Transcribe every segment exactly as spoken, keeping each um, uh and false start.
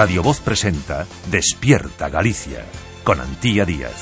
Radio Voz presenta Despierta Galicia, con Antía Díaz.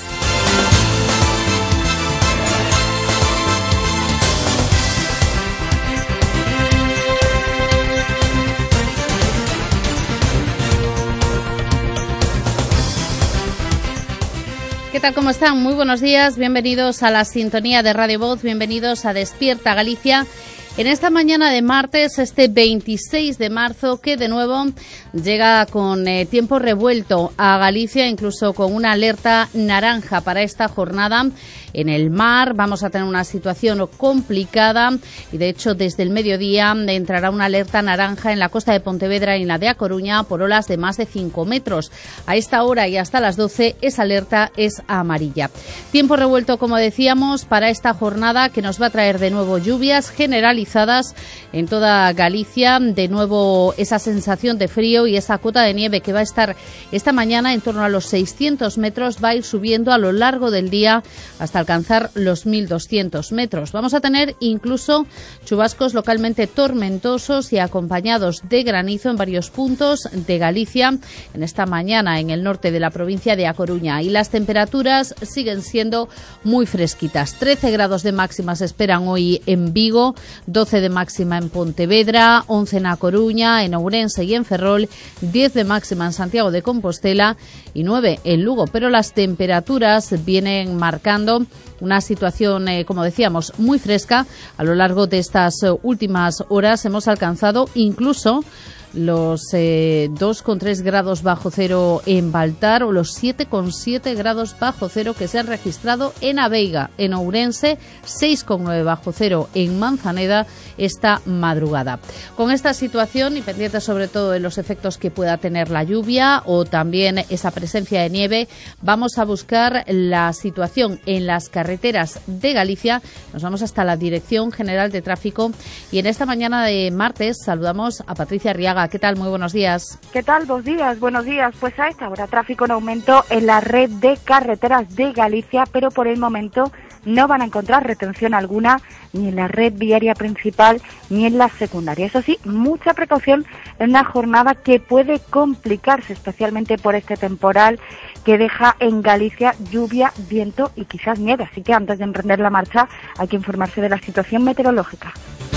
¿Qué tal? ¿Cómo están? Muy buenos días, bienvenidos a la sintonía de Radio Voz, bienvenidos a Despierta Galicia. En esta mañana de martes, este veintiséis de marzo, que de nuevo llega con eh, tiempo revuelto a Galicia, incluso con una alerta naranja para esta jornada. En el mar vamos a tener una situación complicada y, de hecho, desde el mediodía entrará una alerta naranja en la costa de Pontevedra y en la de A Coruña por olas de más de cinco metros. A esta hora y hasta las doce esa alerta es amarilla. Tiempo revuelto, como decíamos, para esta jornada que nos va a traer de nuevo lluvias generalizadas en toda Galicia. De nuevo esa sensación de frío y esa cota de nieve que va a estar esta mañana en torno a los seiscientos metros va a ir subiendo a lo largo del día hasta alcanzar los mil doscientos metros. Vamos a tener incluso chubascos localmente tormentosos y acompañados de granizo en varios puntos de Galicia en esta mañana en el norte de la provincia de A Coruña, y las temperaturas siguen siendo muy fresquitas. trece grados de máxima se esperan hoy en Vigo, doce de máxima en Pontevedra, once en A Coruña, en Ourense y en Ferrol, diez de máxima en Santiago de Compostela y nueve en Lugo, pero las temperaturas vienen marcando una situación, eh, como decíamos, muy fresca. A lo largo de estas eh, últimas horas hemos alcanzado incluso los eh, dos coma tres grados bajo cero en Baltar o los siete coma siete grados bajo cero que se han registrado en Aveiga, en Ourense, seis coma nueve bajo cero en Manzaneda esta madrugada. Con esta situación y pendiente sobre todo de los efectos que pueda tener la lluvia o también esa presencia de nieve, vamos a buscar la situación en las carreteras de Galicia. Nos vamos hasta la Dirección General de Tráfico y en esta mañana de martes saludamos a Patricia Arriaga. ¿Qué tal? Muy buenos días. ¿Qué tal? Buenos días, buenos días. Pues a esta hora tráfico en aumento en la red de carreteras de Galicia, pero por el momento no van a encontrar retención alguna ni en la red viaria principal ni en la secundaria. Eso sí, mucha precaución en una jornada que puede complicarse, especialmente por este temporal que deja en Galicia lluvia, viento y quizás nieve. Así que antes de emprender la marcha hay que informarse de la situación meteorológica.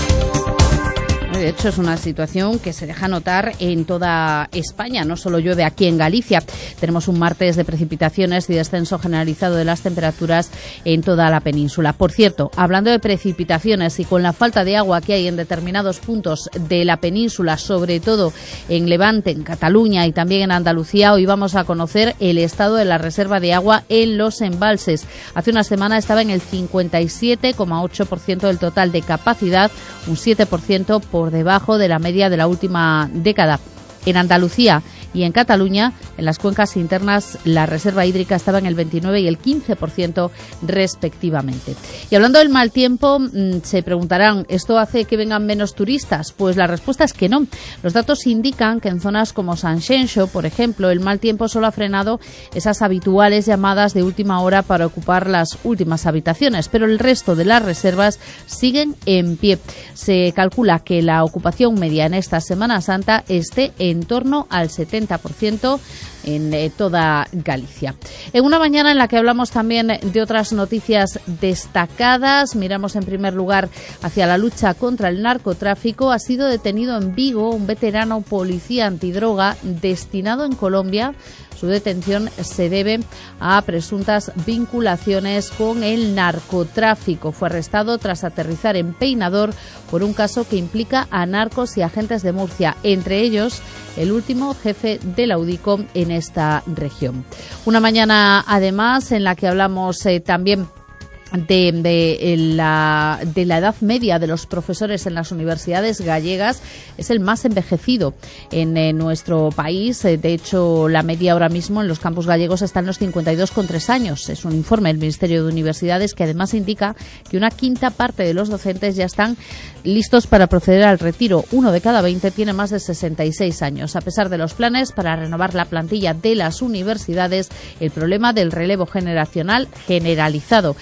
De hecho, es una situación que se deja notar en toda España, no solo llueve aquí en Galicia. Tenemos un martes de precipitaciones y descenso generalizado de las temperaturas en toda la península. Por cierto, hablando de precipitaciones y con la falta de agua que hay en determinados puntos de la península, sobre todo en Levante, en Cataluña y también en Andalucía, hoy vamos a conocer el estado de la reserva de agua en los embalses. Hace una semana estaba en el cincuenta y siete coma ocho por ciento del total de capacidad, un siete por ciento por debajo de la media de la última década. En Andalucía y en Cataluña, en las cuencas internas, la reserva hídrica estaba en el veintinueve y el quince por ciento respectivamente. Y hablando del mal tiempo, se preguntarán, ¿esto hace que vengan menos turistas? Pues la respuesta es que no. Los datos indican que en zonas como Sanxenxo, por ejemplo, el mal tiempo solo ha frenado esas habituales llamadas de última hora para ocupar las últimas habitaciones, pero el resto de las reservas siguen en pie. Se calcula que la ocupación media en esta Semana Santa esté en torno al setenta por ciento en eh, toda Galicia. En una mañana en la que hablamos también de otras noticias destacadas, miramos en primer lugar hacia la lucha contra el narcotráfico. Ha sido detenido en Vigo un veterano policía antidroga destinado en Colombia. Su detención se debe a presuntas vinculaciones con el narcotráfico. Fue arrestado tras aterrizar en Peinador por un caso que implica a narcos y agentes de Murcia, entre ellos el último jefe de la UDICO en esta región. Una mañana, además, en la que hablamos eh, también De, de, la, de la edad media de los profesores en las universidades gallegas. Es el más envejecido en, en nuestro país. De hecho, la media ahora mismo en los campus gallegos está en los cincuenta y dos coma tres años. Es un informe del Ministerio de Universidades que además indica que una quinta parte de los docentes ya están listos para proceder al retiro. Uno de cada veinte tiene más de sesenta y seis años. A pesar de los planes para renovar la plantilla de las universidades, el problema del relevo generacional generalizado en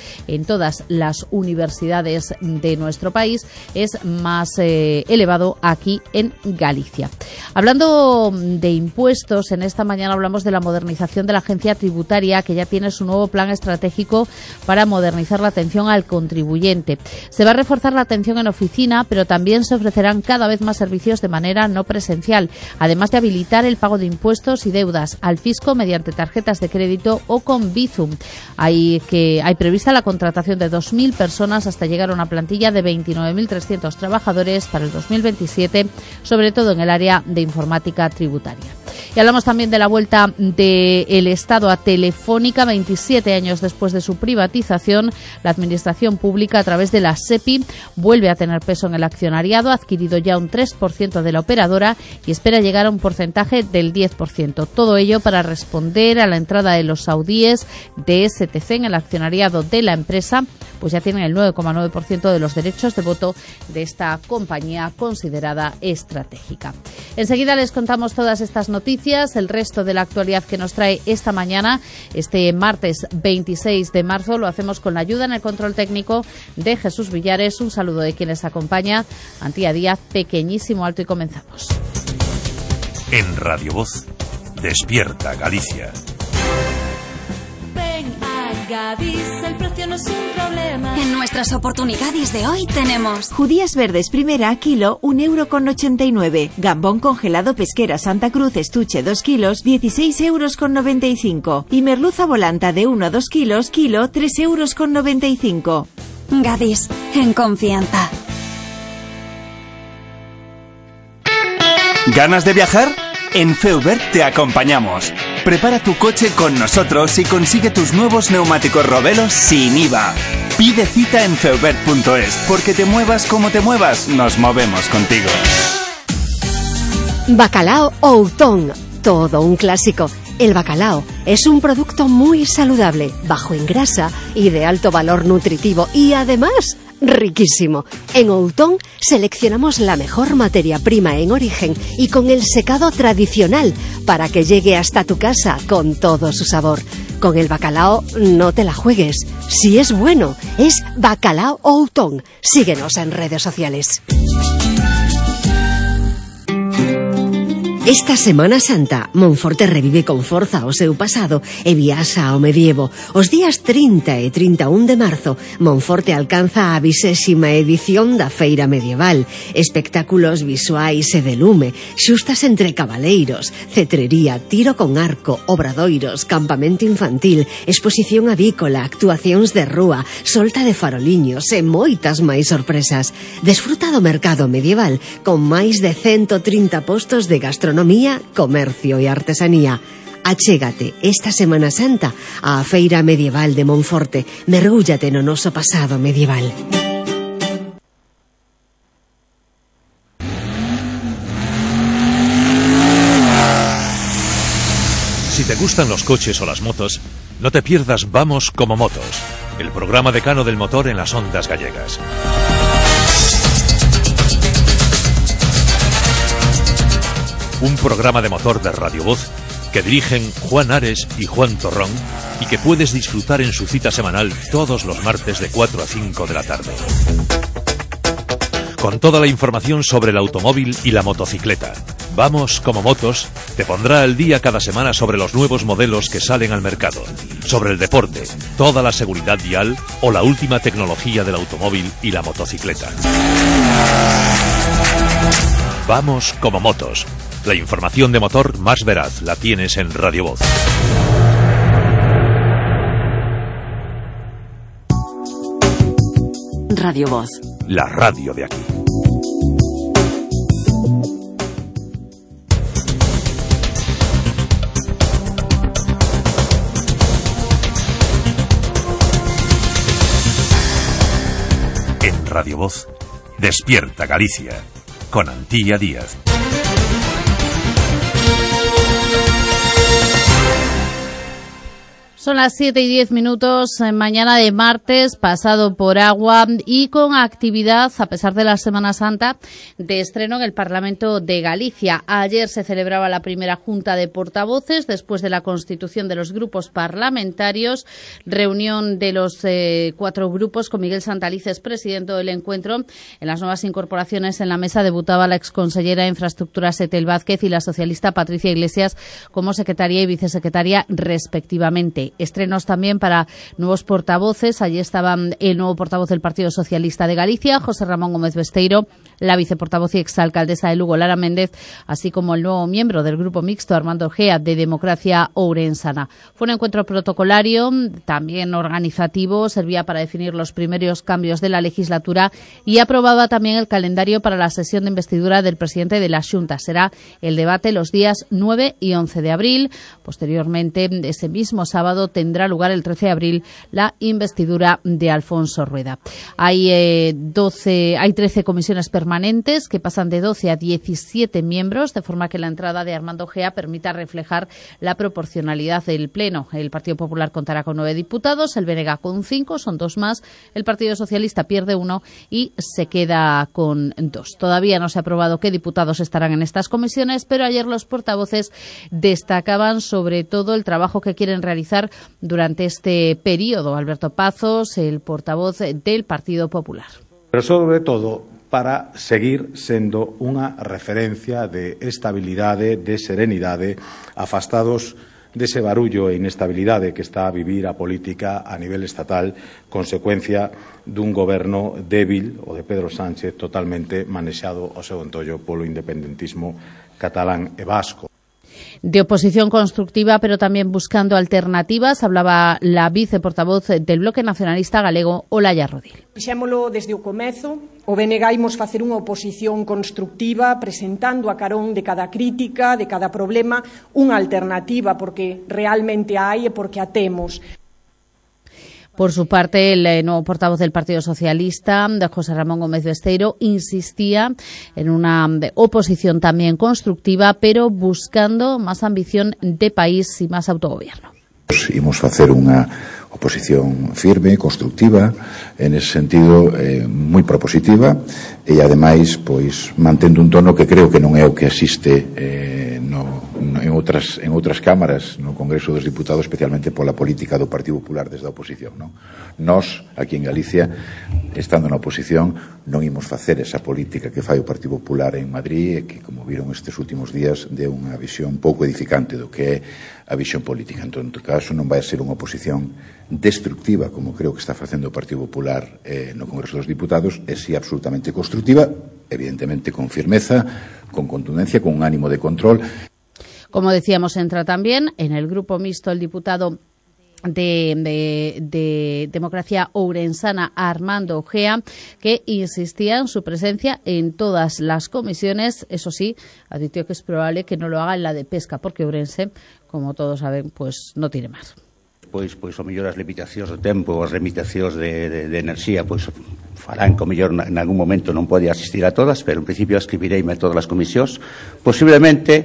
en todas las universidades de nuestro país es más eh, elevado aquí en Galicia. Hablando de impuestos, en esta mañana hablamos de la modernización de la agencia tributaria, que ya tiene su nuevo plan estratégico para modernizar la atención al contribuyente. Se va a reforzar la atención en oficina, pero también se ofrecerán cada vez más servicios de manera no presencial, además de habilitar el pago de impuestos y deudas al fisco mediante tarjetas de crédito o con Bizum. Hay, que, hay prevista la contratación de dos mil personas hasta llegar a una plantilla de veintinueve mil trescientos trabajadores para el dos mil veintisiete, sobre todo en el área de informática tributaria. Y hablamos también de la vuelta del Estado a Telefónica. veintisiete años después de su privatización, la Administración Pública, a través de la SEPI, vuelve a tener peso en el accionariado, ha adquirido ya un tres por ciento de la operadora y espera llegar a un porcentaje del diez por ciento. Todo ello para responder a la entrada de los saudíes de S T C en el accionariado de la empresa, pues ya tienen el nueve coma nueve por ciento de los derechos de voto de esta compañía considerada estratégica. Enseguida les contamos todas estas noticias, el resto de la actualidad que nos trae esta mañana, este martes veintiséis de marzo. Lo hacemos con la ayuda en el control técnico de Jesús Villares. Un saludo de quien les acompaña, Antía Díaz, pequeñísimo alto, y comenzamos. En Radio Voz, Despierta Galicia. Gadis, el precio no es un problema. En nuestras oportunidades de hoy tenemos judías verdes primera, kilo, un euro con ochenta y nueve. Gambón congelado pesquera Santa Cruz estuche dos kilos, dieciséis euros con noventa y cinco. Y merluza volanta de uno a dos kilos, kilo, tres euros con noventa y cinco. Gadis, en confianza. ¿Ganas de viajar? En Feubert te acompañamos. Prepara tu coche con nosotros y consigue tus nuevos neumáticos Robelos sin I V A. Pide cita en feubert punto es, porque te muevas como te muevas, nos movemos contigo. Bacalao Outón, todo un clásico. El bacalao es un producto muy saludable, bajo en grasa y de alto valor nutritivo y además riquísimo. En Outón seleccionamos la mejor materia prima en origen y con el secado tradicional para que llegue hasta tu casa con todo su sabor. Con el bacalao no te la juegues. Si es bueno, es Bacalao Outón. Síguenos en redes sociales. Esta Semana Santa, Monforte revive con forza o seu pasado e viaxa ao medievo. Os días trinta e trinta e un de marzo, Monforte alcanza a vixésima edición da Feira Medieval. Espectáculos visuais e de lume, xustas entre cabaleiros, cetrería, tiro con arco, obradoiros, campamento infantil, exposición avícola, actuacións de rúa, solta de faroliños e moitas máis sorpresas. Desfruta do mercado medieval con máis de ciento trinta postos de gastronomía, comercio e artesanía. Achégate esta Semana Santa á Feira Medieval de Monforte. Mergúllate no noso pasado medieval. Si te gustan los coches o las motos, no te pierdas Vamos como Motos, el programa decano del motor en las ondas gallegas. Un programa de motor de Radio Voz que dirigen Juan Ares y Juan Torrón y que puedes disfrutar en su cita semanal todos los martes de cuatro a cinco de la tarde. Con toda la información sobre el automóvil y la motocicleta. Vamos como Motos te pondrá al día cada semana sobre los nuevos modelos que salen al mercado, sobre el deporte, toda la seguridad vial o la última tecnología del automóvil y la motocicleta. Vamos como Motos. La información de motor más veraz la tienes en Radio Voz. Radio Voz. La radio de aquí. En Radio Voz, Despierta Galicia, con Antía Díaz. Son las siete y diez minutos, mañana de martes, pasado por agua y con actividad, a pesar de la Semana Santa, de estreno en el Parlamento de Galicia. Ayer se celebraba la primera Junta de Portavoces, después de la constitución de los grupos parlamentarios, reunión de los eh, cuatro grupos con Miguel Santalices, presidente del encuentro. En las nuevas incorporaciones en la mesa debutaba la exconsellera de Infraestructuras Etel Vázquez y la socialista Patricia Iglesias como secretaria y vicesecretaria respectivamente. Estrenos también para nuevos portavoces. Allí estaba el nuevo portavoz del Partido Socialista de Galicia, José Ramón Gómez Besteiro, la viceportavoz y exalcaldesa de Lugo, Lara Méndez, así como el nuevo miembro del Grupo Mixto, Armando Gea, de Democracia Ourensana. Fue un encuentro protocolario, también organizativo, servía para definir los primeros cambios de la legislatura y aprobaba también el calendario para la sesión de investidura del presidente de la Xunta. Será el debate los días nueve y once de abril. Posteriormente, ese mismo sábado, tendrá lugar el trece de abril la investidura de Alfonso Rueda. Hay eh, doce, hay trece comisiones permanentes que pasan de doce a diecisiete miembros, de forma que la entrada de Armando Gea permita reflejar la proporcionalidad del Pleno. El Partido Popular contará con nueve diputados, el B N G con cinco, son dos más, el Partido Socialista pierde uno y se queda con dos. Todavía no se ha aprobado qué diputados estarán en estas comisiones, pero ayer los portavoces destacaban sobre todo el trabajo que quieren realizar durante este periodo. Alberto Pazos, el portavoz del Partido Popular. Pero sobre todo para seguir sendo unha referencia de estabilidade, de serenidade, afastados dese barullo e inestabilidade que está a vivir a política a nivel estatal, consecuencia dun goberno débil, o de Pedro Sánchez, totalmente manexado ao seu entollo polo independentismo catalán e vasco. De oposición constructiva, pero también buscando alternativas, hablaba la viceportavoz del Bloque Nacionalista Galego, Olaya Rodil. Fixémolo desde o comezo, o B N G imos facer unha oposición constructiva, presentando a carón de cada crítica, de cada problema, unha alternativa, porque realmente a hai e porque a temos. Por su parte, el eh, nuevo portavoz del Partido Socialista, José Ramón Gómez Besteiro, insistía en una de, oposición también constructiva, pero buscando más ambición de país y más autogobierno. Imos facer unha oposición firme, constructiva, en ese sentido eh, moi propositiva e ademais pois mantendo un tono que creo que non é o que existe eh, no, no, en outras en outras cámaras no Congreso dos Diputados, especialmente pola política do Partido Popular desde a oposición, non? Nós, aquí en Galicia, estando na oposición, non imos facer esa política que fai o Partido Popular en Madrid e que, como viron estes últimos días, deu unha visión pouco edificante do que é a visión política. En todo caso, non vai a ser unha oposición destructiva, como creo que está facendo o Partido Popular eh, no Congreso dos Diputados, e si absolutamente constructiva, evidentemente con firmeza, con contundencia, con un ánimo de control. Como decíamos, entra también en el grupo mixto el diputado De, de, de Democracia Ourensana, Armando Gea, que insistía en su presencia en todas las comisiones. Eso sí, advirtió que es probable que no lo haga en la de pesca, porque Ourense, como todos saben, pues no tiene más. Pois, pois, o mellor as limitacións do tempo, as limitacións de, de, de enerxía, pois farán que o mellor en algún momento non pode asistir a todas, pero en principio escribireime a todas as comisións. Posiblemente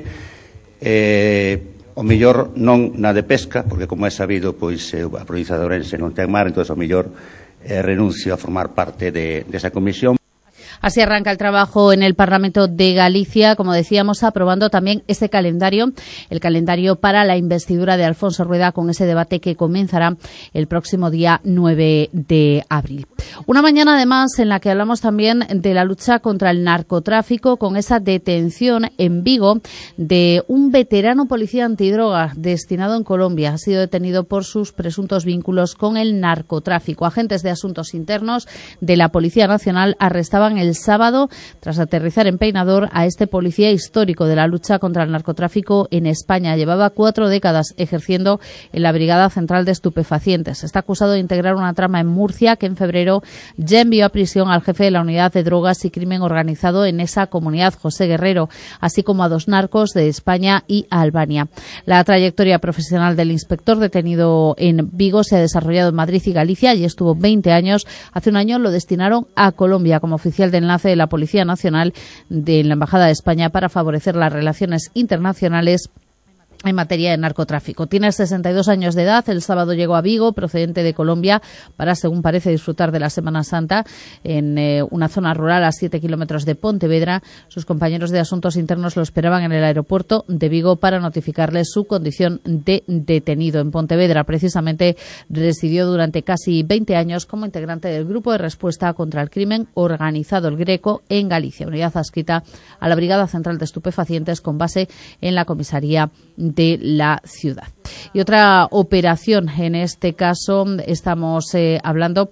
eh, o mellor non na de pesca, porque como é sabido, pois a provincia de Ourense non ten mar, entón o mellor eh, renuncio a formar parte de, de esa comisión. Así arranca el trabajo en el Parlamento de Galicia, como decíamos, aprobando también este calendario, el calendario para la investidura de Alfonso Rueda, con ese debate que comenzará el próximo día nueve de abril. Una mañana, además, en la que hablamos también de la lucha contra el narcotráfico, con esa detención en Vigo de un veterano policía antidroga destinado en Colombia. Ha sido detenido por sus presuntos vínculos con el narcotráfico. Agentes de Asuntos Internos de la Policía Nacional arrestaban el el sábado, tras aterrizar en Peinador, a este policía histórico de la lucha contra el narcotráfico en España. Llevaba cuatro décadas ejerciendo en la Brigada Central de Estupefacientes. Está acusado de integrar una trama en Murcia que en febrero ya envió a prisión al jefe de la Unidad de Drogas y Crimen Organizado en esa comunidad, José Guerrero, así como a dos narcos de España y Albania. La trayectoria profesional del inspector detenido en Vigo se ha desarrollado en Madrid y Galicia y estuvo veinte años. Hace un año lo destinaron a Colombia como oficial de enlace de la Policía Nacional de la Embajada de España para favorecer las relaciones internacionales en materia de narcotráfico. Tiene sesenta y dos años de edad. El sábado llegó a Vigo, procedente de Colombia, para, según parece, disfrutar de la Semana Santa en eh, una zona rural a siete kilómetros de Pontevedra. Sus compañeros de Asuntos Internos lo esperaban en el aeropuerto de Vigo para notificarle su condición de detenido. En Pontevedra, precisamente, residió durante casi veinte años como integrante del Grupo de Respuesta contra el Crimen Organizado, el Greco, en Galicia, unidad adscrita a la Brigada Central de Estupefacientes con base en la comisaría de la ciudad. Y otra operación, en este caso estamos eh, hablando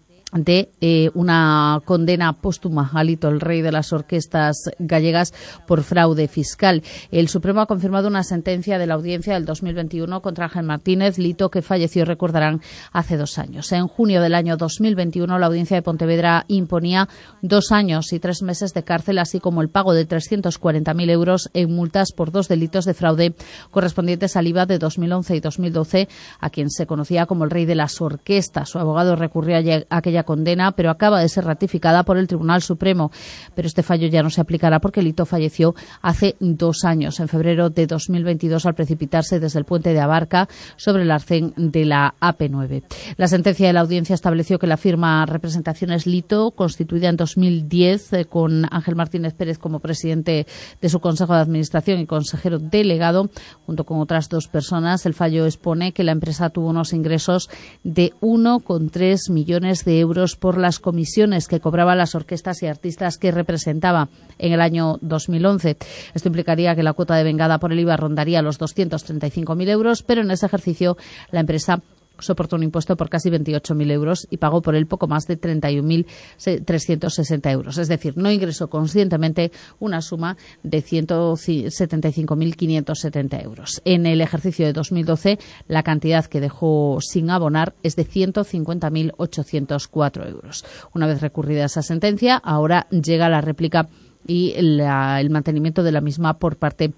de eh, una condena póstuma a Lito, el rey de las orquestas gallegas, por fraude fiscal. El Supremo ha confirmado una sentencia de la audiencia del dos mil veintiuno contra Ángel Martínez, Lito, que falleció, recordarán, hace dos años. En junio del año dos mil veintiuno, la audiencia de Pontevedra imponía dos años y tres meses de cárcel, así como el pago de trescientos cuarenta mil euros en multas por dos delitos de fraude correspondientes al I V A de dos mil once y dos mil doce, a quien se conocía como el rey de las orquestas. Su abogado recurrió a aquella condena, pero acaba de ser ratificada por el Tribunal Supremo. Pero este fallo ya no se aplicará porque Lito falleció hace dos años, en febrero de dos mil veintidós, al precipitarse desde el puente de Abarca sobre el arcén de la A P nueve. La sentencia de la audiencia estableció que la firma Representaciones Lito, constituida en dos mil diez eh, con Ángel Martínez Pérez como presidente de su Consejo de Administración y consejero delegado, junto con otras dos personas, el fallo expone que la empresa tuvo unos ingresos de uno coma tres millones de euros por las comisiones que cobraban las orquestas y artistas que representaba en el año dos mil once. Esto implicaría que la cuota de vengada por el I V A rondaría los doscientos treinta y cinco mil euros, pero en ese ejercicio la empresa soportó un impuesto por casi veintiocho mil euros y pagó por él poco más de treinta y un mil trescientos sesenta euros. Es decir, no ingresó conscientemente una suma de ciento setenta y cinco mil quinientos setenta euros. En el ejercicio de dos mil doce, la cantidad que dejó sin abonar es de ciento cincuenta mil ochocientos cuatro euros. Una vez recurrida esa sentencia, ahora llega la réplica y la, el mantenimiento de la misma por parte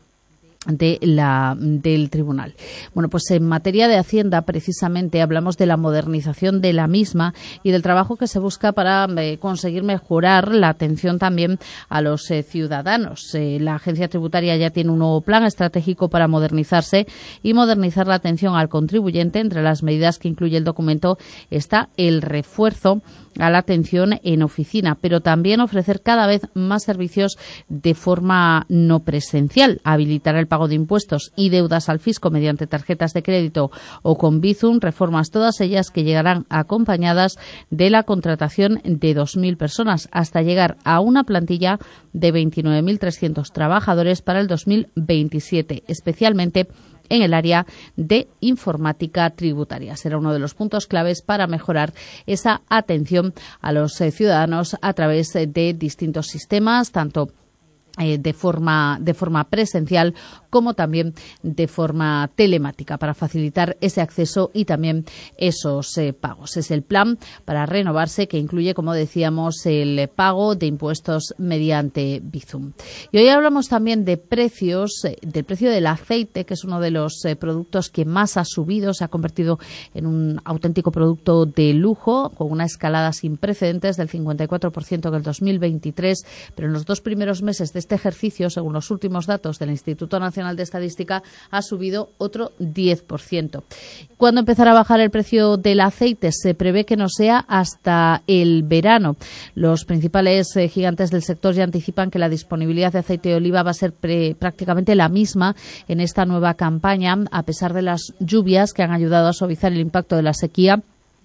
de la del tribunal. Bueno, pues en materia de Hacienda, precisamente, hablamos de la modernización de la misma y del trabajo que se busca para eh, conseguir mejorar la atención también a los eh, ciudadanos. Eh, la agencia tributaria ya tiene un nuevo plan estratégico para modernizarse y modernizar la atención al contribuyente. Entre las medidas que incluye el documento está el refuerzo a la atención en oficina, pero también ofrecer cada vez más servicios de forma no presencial, habilitar el pago de impuestos y deudas al fisco mediante tarjetas de crédito o con Bizum, reformas todas ellas que llegarán acompañadas de la contratación de dos mil personas hasta llegar a una plantilla de veintinueve mil trescientos trabajadores para el dos mil veintisiete, especialmente en el área de informática tributaria. Será uno de los puntos claves para mejorar esa atención a los eh, ciudadanos a través eh, de distintos sistemas, tanto Eh, de forma de forma presencial como también de forma telemática, para facilitar ese acceso y también esos eh, pagos. Es el plan para renovarse, que incluye, como decíamos, el eh, pago de impuestos mediante Bizum. Y hoy hablamos también de precios, eh, del precio del aceite, que es uno de los eh, productos que más ha subido, se ha convertido en un auténtico producto de lujo, con una escalada sin precedentes del cincuenta y cuatro por ciento en el dos mil veintitrés, pero en los dos primeros meses de este ejercicio, según los últimos datos del Instituto Nacional de Estadística, ha subido otro diez por ciento. ¿Cuándo empezará a bajar el precio del aceite? Se prevé que no sea hasta el verano. Los principales eh, gigantes del sector ya anticipan que la disponibilidad de aceite de oliva va a ser pre, prácticamente la misma en esta nueva campaña, a pesar de las lluvias que han ayudado a suavizar el impacto de la sequía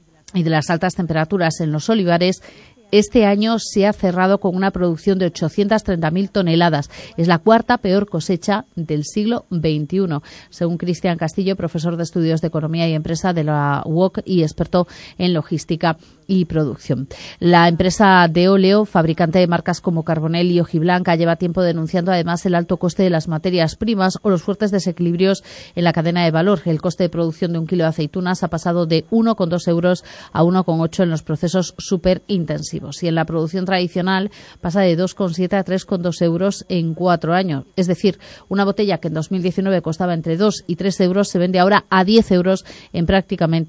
y de las altas temperaturas en los olivares. Este año se ha cerrado con una producción de ochocientas treinta mil toneladas. Es la cuarta peor cosecha del siglo veintiuno, según Cristian Castillo, profesor de Estudios de Economía y Empresa de la U O C y experto en logística y producción. La empresa de óleo, fabricante de marcas como Carbonell y Hojiblanca, lleva tiempo denunciando además el alto coste de las materias primas o los fuertes desequilibrios en la cadena de valor. El coste de producción de un kilo de aceitunas ha pasado de uno coma dos euros a uno coma ocho en los procesos superintensivos. Y en la producción tradicional pasa de dos coma siete a tres coma dos euros en cuatro años. Es decir, una botella que en dos mil diecinueve costaba entre dos y tres euros se vende ahora a diez euros en prácticamente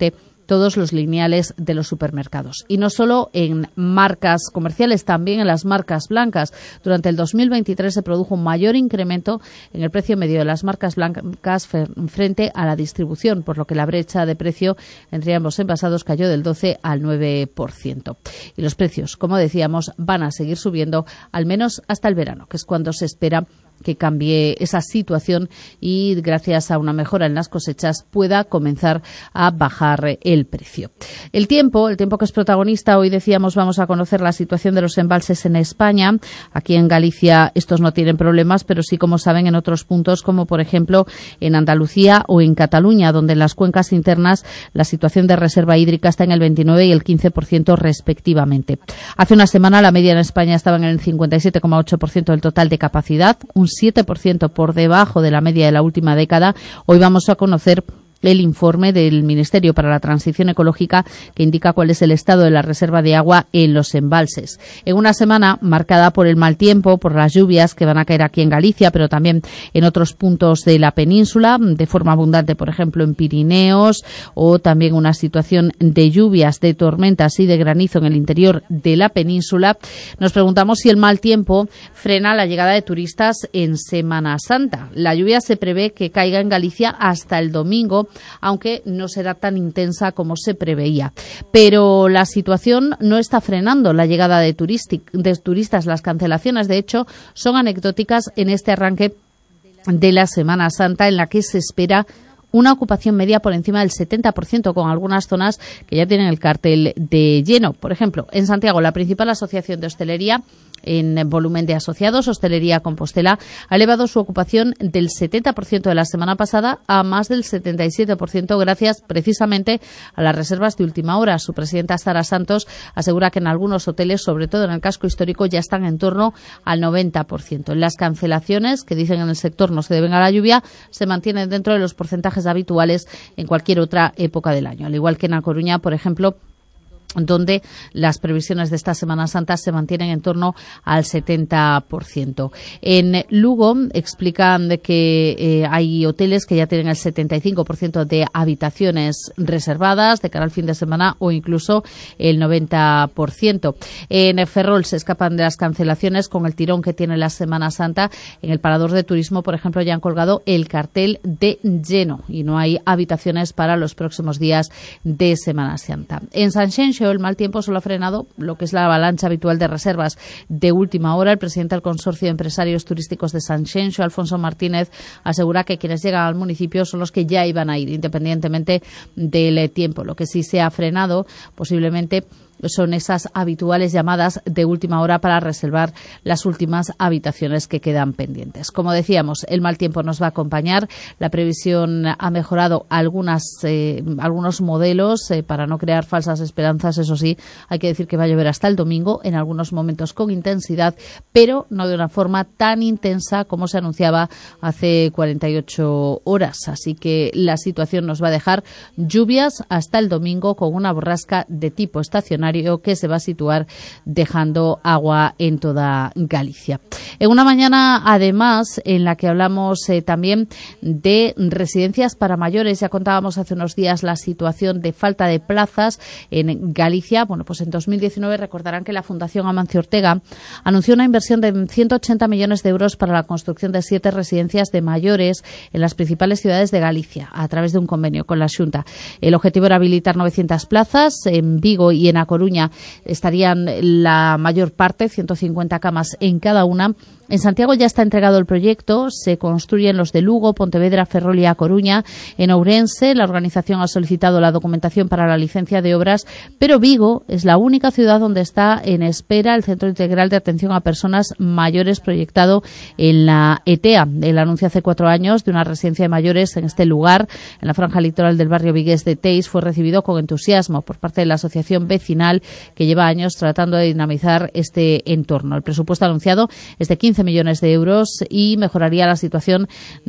todos los lineales de los supermercados. Y no solo en marcas comerciales, también en las marcas blancas. Durante el dos mil veintitrés se produjo un mayor incremento en el precio medio de las marcas blancas frente a la distribución, por lo que la brecha de precio entre ambos envasados cayó del doce al nueve por ciento. Y los precios, como decíamos, van a seguir subiendo al menos hasta el verano, que es cuando se espera que cambie esa situación y gracias a una mejora en las cosechas pueda comenzar a bajar el precio. El tiempo, el tiempo que es protagonista, hoy decíamos vamos a conocer la situación de los embalses en España. Aquí en Galicia estos no tienen problemas, pero sí, como saben, en otros puntos como por ejemplo en Andalucía o en Cataluña, donde en las cuencas internas la situación de reserva hídrica está en el veintinueve y el quince por ciento respectivamente. Hace una semana la media en España estaba en el cincuenta y siete coma ocho por ciento del total de capacidad, un siete por ciento por debajo de la media de la última década. Hoy vamos a conocer el informe del Ministerio para la Transición Ecológica que indica cuál es el estado de la reserva de agua en los embalses. En una semana marcada por el mal tiempo, por las lluvias que van a caer aquí en Galicia, pero también en otros puntos de la península, de forma abundante, por ejemplo, en Pirineos, o también una situación de lluvias, de tormentas y de granizo en el interior de la península. Nos preguntamos si el mal tiempo frena la llegada de turistas en Semana Santa. La lluvia se prevé que caiga en Galicia hasta el domingo, aunque no será tan intensa como se preveía. Pero la situación no está frenando la llegada de, de turistas. Las cancelaciones, de hecho, son anecdóticas en este arranque de la Semana Santa, en la que se espera una ocupación media por encima del setenta por ciento, con algunas zonas que ya tienen el cartel de lleno. Por ejemplo, en Santiago, la principal asociación de hostelería en volumen de asociados, Hostelería Compostela, ha elevado su ocupación del setenta por ciento de la semana pasada a más del setenta y siete por ciento gracias precisamente a las reservas de última hora. Su presidenta, Sara Santos, asegura que en algunos hoteles, sobre todo en el casco histórico, ya están en torno al noventa por ciento. Las cancelaciones, que dicen en el sector no se deben a la lluvia, se mantienen dentro de los porcentajes habituales en cualquier otra época del año. Al igual que en A Coruña, por ejemplo, donde las previsiones de esta Semana Santa se mantienen en torno al setenta por ciento. En Lugo explican de que eh, hay hoteles que ya tienen el setenta y cinco por ciento de habitaciones reservadas de cara al fin de semana, o incluso el noventa por ciento. En Ferrol se escapan de las cancelaciones con el tirón que tiene la Semana Santa. En el Parador de Turismo, por ejemplo, ya han colgado el cartel de lleno y no hay habitaciones para los próximos días de Semana Santa. En Sanxenxo, el mal tiempo solo ha frenado lo que es la avalancha habitual de reservas de última hora. El presidente del Consorcio de Empresarios Turísticos de Sanxenxo, Alfonso Martínez, asegura que quienes llegan al municipio son los que ya iban a ir, independientemente del tiempo. Lo que sí se ha frenado posiblemente son esas habituales llamadas de última hora para reservar las últimas habitaciones que quedan pendientes. Como decíamos, el mal tiempo nos va a acompañar. La previsión ha mejorado algunas, eh, algunos modelos eh, para no crear falsas esperanzas. Eso sí, hay que decir que va a llover hasta el domingo, en algunos momentos con intensidad, pero no de una forma tan intensa como se anunciaba hace cuarenta y ocho horas. Así que la situación nos va a dejar lluvias hasta el domingo, con una borrasca de tipo estacionario que se va a situar dejando agua en toda Galicia. En una mañana, además, en la que hablamos eh, también de residencias para mayores. Ya contábamos hace unos días la situación de falta de plazas en Galicia. Bueno, pues en dos mil diecinueve recordarán que la Fundación Amancio Ortega anunció una inversión de ciento ochenta millones de euros para la construcción de siete residencias de mayores en las principales ciudades de Galicia, a través de un convenio con la Xunta. El objetivo era habilitar novecientas plazas. En Vigo y en A Coruña estarían la mayor parte, ciento cincuenta camas en cada una. En Santiago ya está entregado el proyecto, se construyen los de Lugo, Pontevedra, Ferrol y A Coruña. En Ourense, la organización ha solicitado la documentación para la licencia de obras, pero Vigo es la única ciudad donde está en espera el Centro Integral de Atención a Personas Mayores proyectado en la E T E A. El anuncio hace cuatro años de una residencia de mayores en este lugar, en la franja litoral del barrio vigués de Teis, fue recibido con entusiasmo por parte de la asociación vecinal que lleva años tratando de dinamizar este entorno. El presupuesto anunciado es de quince quince millones de euros y mejoraría la situación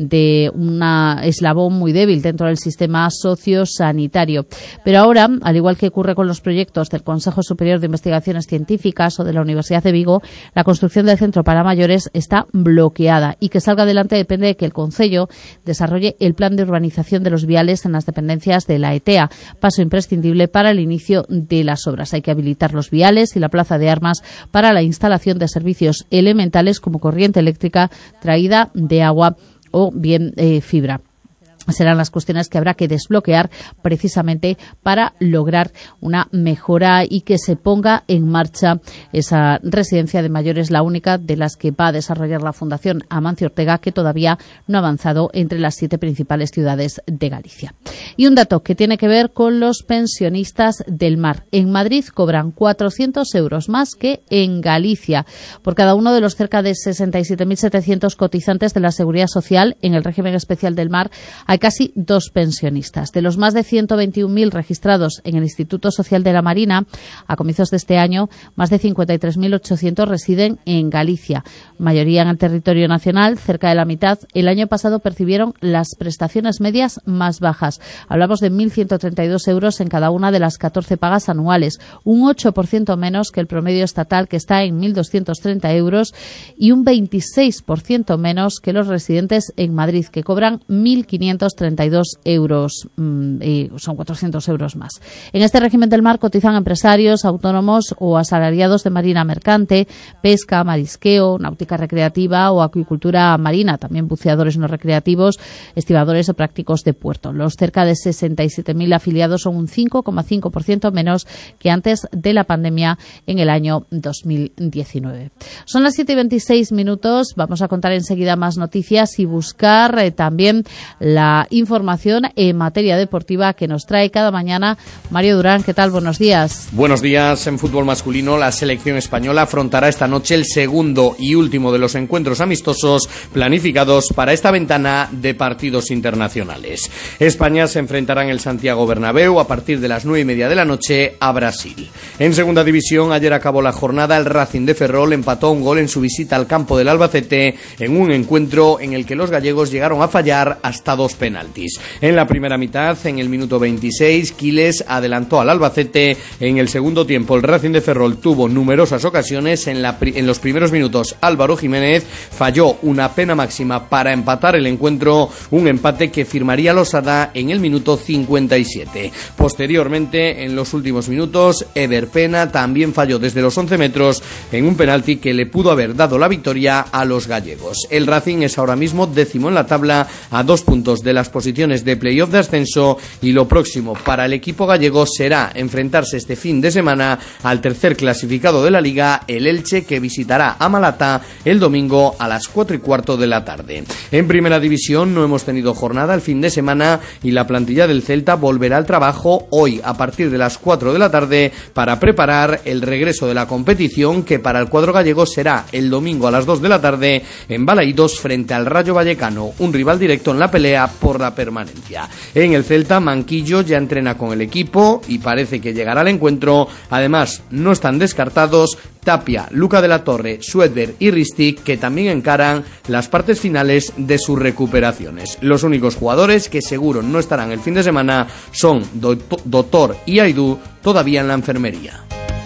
de un eslabón muy débil dentro del sistema sociosanitario. Pero ahora, al igual que ocurre con los proyectos del Consejo Superior de Investigaciones Científicas o de la Universidad de Vigo, la construcción del centro para mayores está bloqueada y que salga adelante depende de que el Concello desarrolle el plan de urbanización de los viales en las dependencias de la E T E A, paso imprescindible para el inicio de las obras. Hay que habilitar los viales y la plaza de armas para la instalación de servicios elementales como corriente eléctrica, traída de agua o bien eh, fibra. Serán las cuestiones que habrá que desbloquear precisamente para lograr una mejora y que se ponga en marcha esa residencia de mayores, la única de las que va a desarrollar la Fundación Amancio Ortega, que todavía no ha avanzado entre las siete principales ciudades de Galicia. Y un dato que tiene que ver con los pensionistas del mar. En Madrid cobran cuatrocientos euros más que en Galicia por cada uno de los cerca de sesenta y siete mil setecientos cotizantes de la Seguridad Social en el régimen especial del mar. Hay casi dos pensionistas. De los más de ciento veintiún mil registrados en el Instituto Social de la Marina, a comienzos de este año, más de cincuenta y tres mil ochocientos residen en Galicia, mayoría en el territorio nacional, cerca de la mitad. El año pasado percibieron las prestaciones medias más bajas. Hablamos de mil ciento treinta y dos euros en cada una de las catorce pagas anuales, un ocho por ciento menos que el promedio estatal, que está en mil doscientos treinta euros, y un veintiséis por ciento menos que los residentes en Madrid, que cobran mil quinientos treinta y dos euros, y son cuatrocientos euros más. En este régimen del mar cotizan empresarios, autónomos o asalariados de marina mercante, pesca, marisqueo, náutica recreativa o acuicultura marina, también buceadores no recreativos, estibadores o prácticos de puerto. Los cerca de sesenta y siete mil afiliados son un cinco coma cinco por ciento menos que antes de la pandemia en el año dos mil diecinueve. Son las siete y veintiséis minutos. Vamos a contar enseguida más noticias y buscar eh, también la información en materia deportiva que nos trae cada mañana Mario Durán. ¿Qué tal? Buenos días. Buenos días. En fútbol masculino, la selección española afrontará esta noche el segundo y último de los encuentros amistosos planificados para esta ventana de partidos internacionales. España se enfrentará en el Santiago Bernabéu a partir de las nueve y media de la noche a Brasil. En segunda división, ayer acabó la jornada. El Racing de Ferrol empató un gol en su visita al campo del Albacete en un encuentro en el que los gallegos llegaron a fallar hasta dos penaltis. En la primera mitad, en el minuto veintiséis, Quiles adelantó al Albacete. En el segundo tiempo, el Racing de Ferrol tuvo numerosas ocasiones. En, la, en los primeros minutos, Álvaro Jiménez falló una pena máxima para empatar el encuentro, un empate que firmaría Losada en el minuto cincuenta y siete. Posteriormente, en los últimos minutos, Eder Pena también falló desde los once metros en un penalti que le pudo haber dado la victoria a los gallegos. El Racing es ahora mismo décimo en la tabla, a dos puntos de las posiciones de playoff de ascenso, y lo próximo para el equipo gallego será enfrentarse este fin de semana al tercer clasificado de la Liga, el Elche, que visitará a Malata el domingo a las cuatro y cuarto de la tarde. En primera división no hemos tenido jornada el fin de semana y la plantilla del Celta volverá al trabajo hoy a partir de las cuatro de la tarde para preparar el regreso de la competición, que para el cuadro gallego será el domingo a las dos de la tarde en Balaídos frente al Rayo Vallecano, un rival directo en la pelea por la permanencia. En el Celta, Manquillo ya entrena con el equipo y parece que llegará al encuentro. Además, no están descartados Tapia, Luca de la Torre, Suedberg y Ristic, que también encaran las partes finales de sus recuperaciones. Los únicos jugadores que seguro no estarán el fin de semana son Doctor y Aidú, todavía en la enfermería.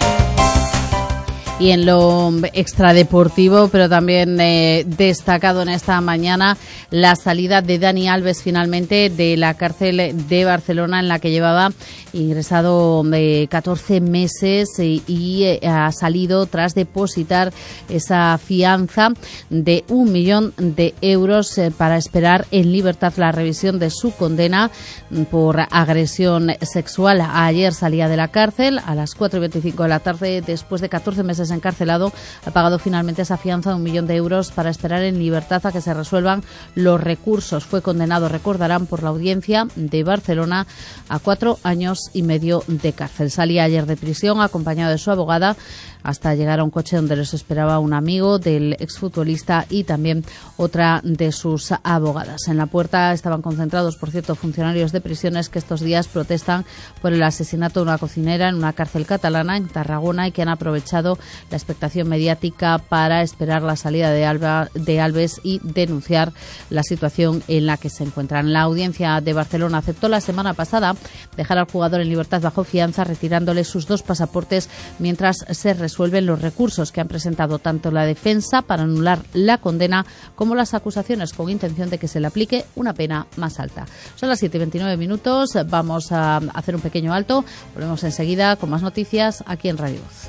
Y en lo extradeportivo, pero también eh, destacado en esta mañana, la salida de Dani Alves finalmente de la cárcel de Barcelona, en la que llevaba ingresado eh, catorce meses y, y eh, ha salido tras depositar esa fianza de un millón de euros eh, para esperar en libertad la revisión de su condena por agresión sexual. Ayer salía de la cárcel a las cuatro y veinticinco de la tarde, después de catorce meses encarcelado. Ha pagado finalmente esa fianza de un millón de euros para esperar en libertad a que se resuelvan los recursos. Fue condenado, recordarán, por la audiencia de Barcelona a cuatro años y medio de cárcel. Salía ayer de prisión acompañado de su abogada hasta llegar a un coche donde les esperaba un amigo del exfutbolista y también otra de sus abogadas. En la puerta estaban concentrados, por cierto, funcionarios de prisiones que estos días protestan por el asesinato de una cocinera en una cárcel catalana en Tarragona y que han aprovechado la expectación mediática para esperar la salida de, Alba, de Alves y denunciar la situación en la que se encuentran. La audiencia de Barcelona aceptó la semana pasada dejar al jugador en libertad bajo fianza, retirándole sus dos pasaportes mientras se resuelven los recursos que han presentado tanto la defensa para anular la condena como las acusaciones con intención de que se le aplique una pena más alta. Son las siete y veintinueve minutos, vamos a hacer un pequeño alto, volvemos enseguida con más noticias aquí en Radio Voz.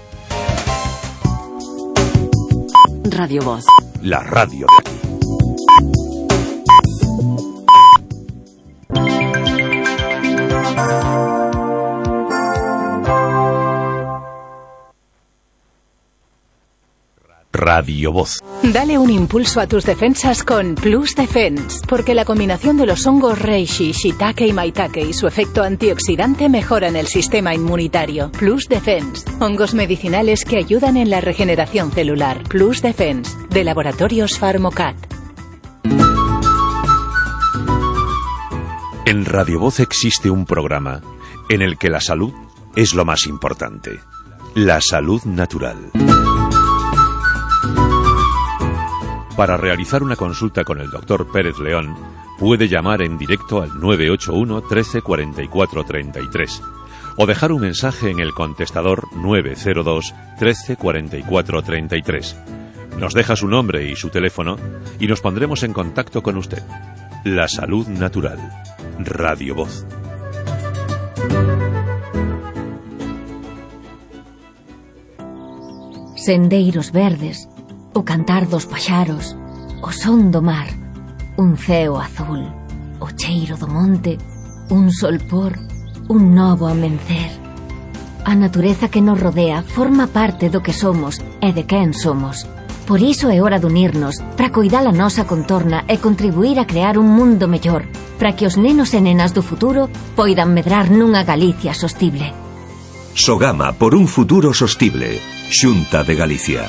Radio Voz. La radio de aquí. Radio Voz. Dale un impulso a tus defensas con Plus Defense, porque la combinación de los hongos reishi, shiitake y maitake y su efecto antioxidante mejoran el sistema inmunitario. Plus Defense, hongos medicinales que ayudan en la regeneración celular. Plus Defense, de Laboratorios Pharmocat. En Radio Voz existe un programa en el que la salud es lo más importante. La salud natural. Para realizar una consulta con el doctor Pérez León, puede llamar en directo al nueve ocho uno, trece, cuarenta y cuatro, treinta y tres o dejar un mensaje en el contestador nueve cero dos, trece, cuarenta y cuatro, treinta y tres. Nos deja su nombre y su teléfono y nos pondremos en contacto con usted. La salud natural. Radio Voz. Sendeiros verdes, o cantar dos paxaros, o son do mar, un ceo azul, o cheiro do monte, un solpor, un novo amencer. A natureza que nos rodea forma parte do que somos e de quen somos. Por iso é hora de unirnos para coidar a nosa contorna e contribuir a crear un mundo mellor, para que os nenos e nenas do futuro poidan medrar nunha Galicia sostible. Sogama por un futuro sostible. Xunta de Galicia.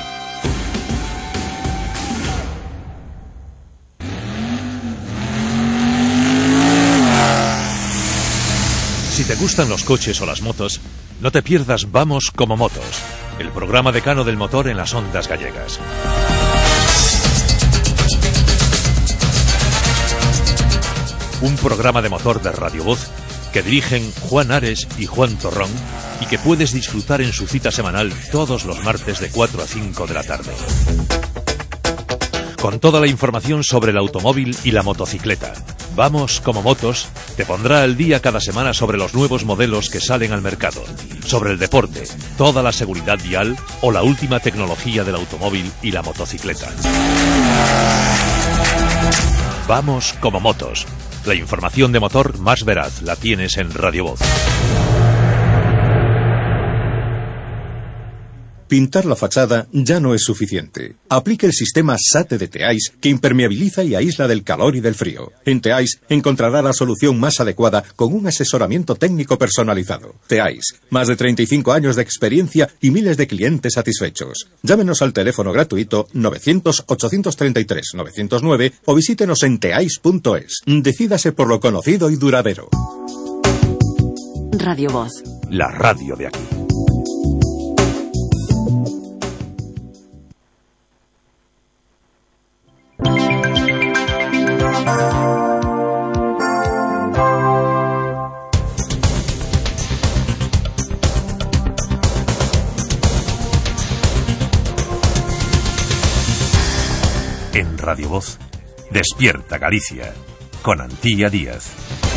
Si te gustan los coches o las motos, no te pierdas Vamos como Motos, el programa decano del motor en las ondas gallegas. Un programa de motor de Radio Voz que dirigen Juan Ares y Juan Torrón y que puedes disfrutar en su cita semanal todos los martes de cuatro a cinco de la tarde. Con toda la información sobre el automóvil y la motocicleta. Vamos como Motos te pondrá al día cada semana sobre los nuevos modelos que salen al mercado, sobre el deporte, toda la seguridad vial o la última tecnología del automóvil y la motocicleta. Vamos como Motos. La información de motor más veraz la tienes en Radio Voz. Pintar la fachada ya no es suficiente. Aplique el sistema SATE de Teais que impermeabiliza y aísla del calor y del frío. En Teais encontrará la solución más adecuada con un asesoramiento técnico personalizado. Teais, más de treinta y cinco años de experiencia y miles de clientes satisfechos. Llámenos al teléfono gratuito novecientos, ochocientos treinta y tres, novecientos nueve o visítenos en teais punto es. Decídase por lo conocido y duradero. Radio Voz. La radio de aquí. En Radio Voz, Despierta Galicia, con Antía Díaz.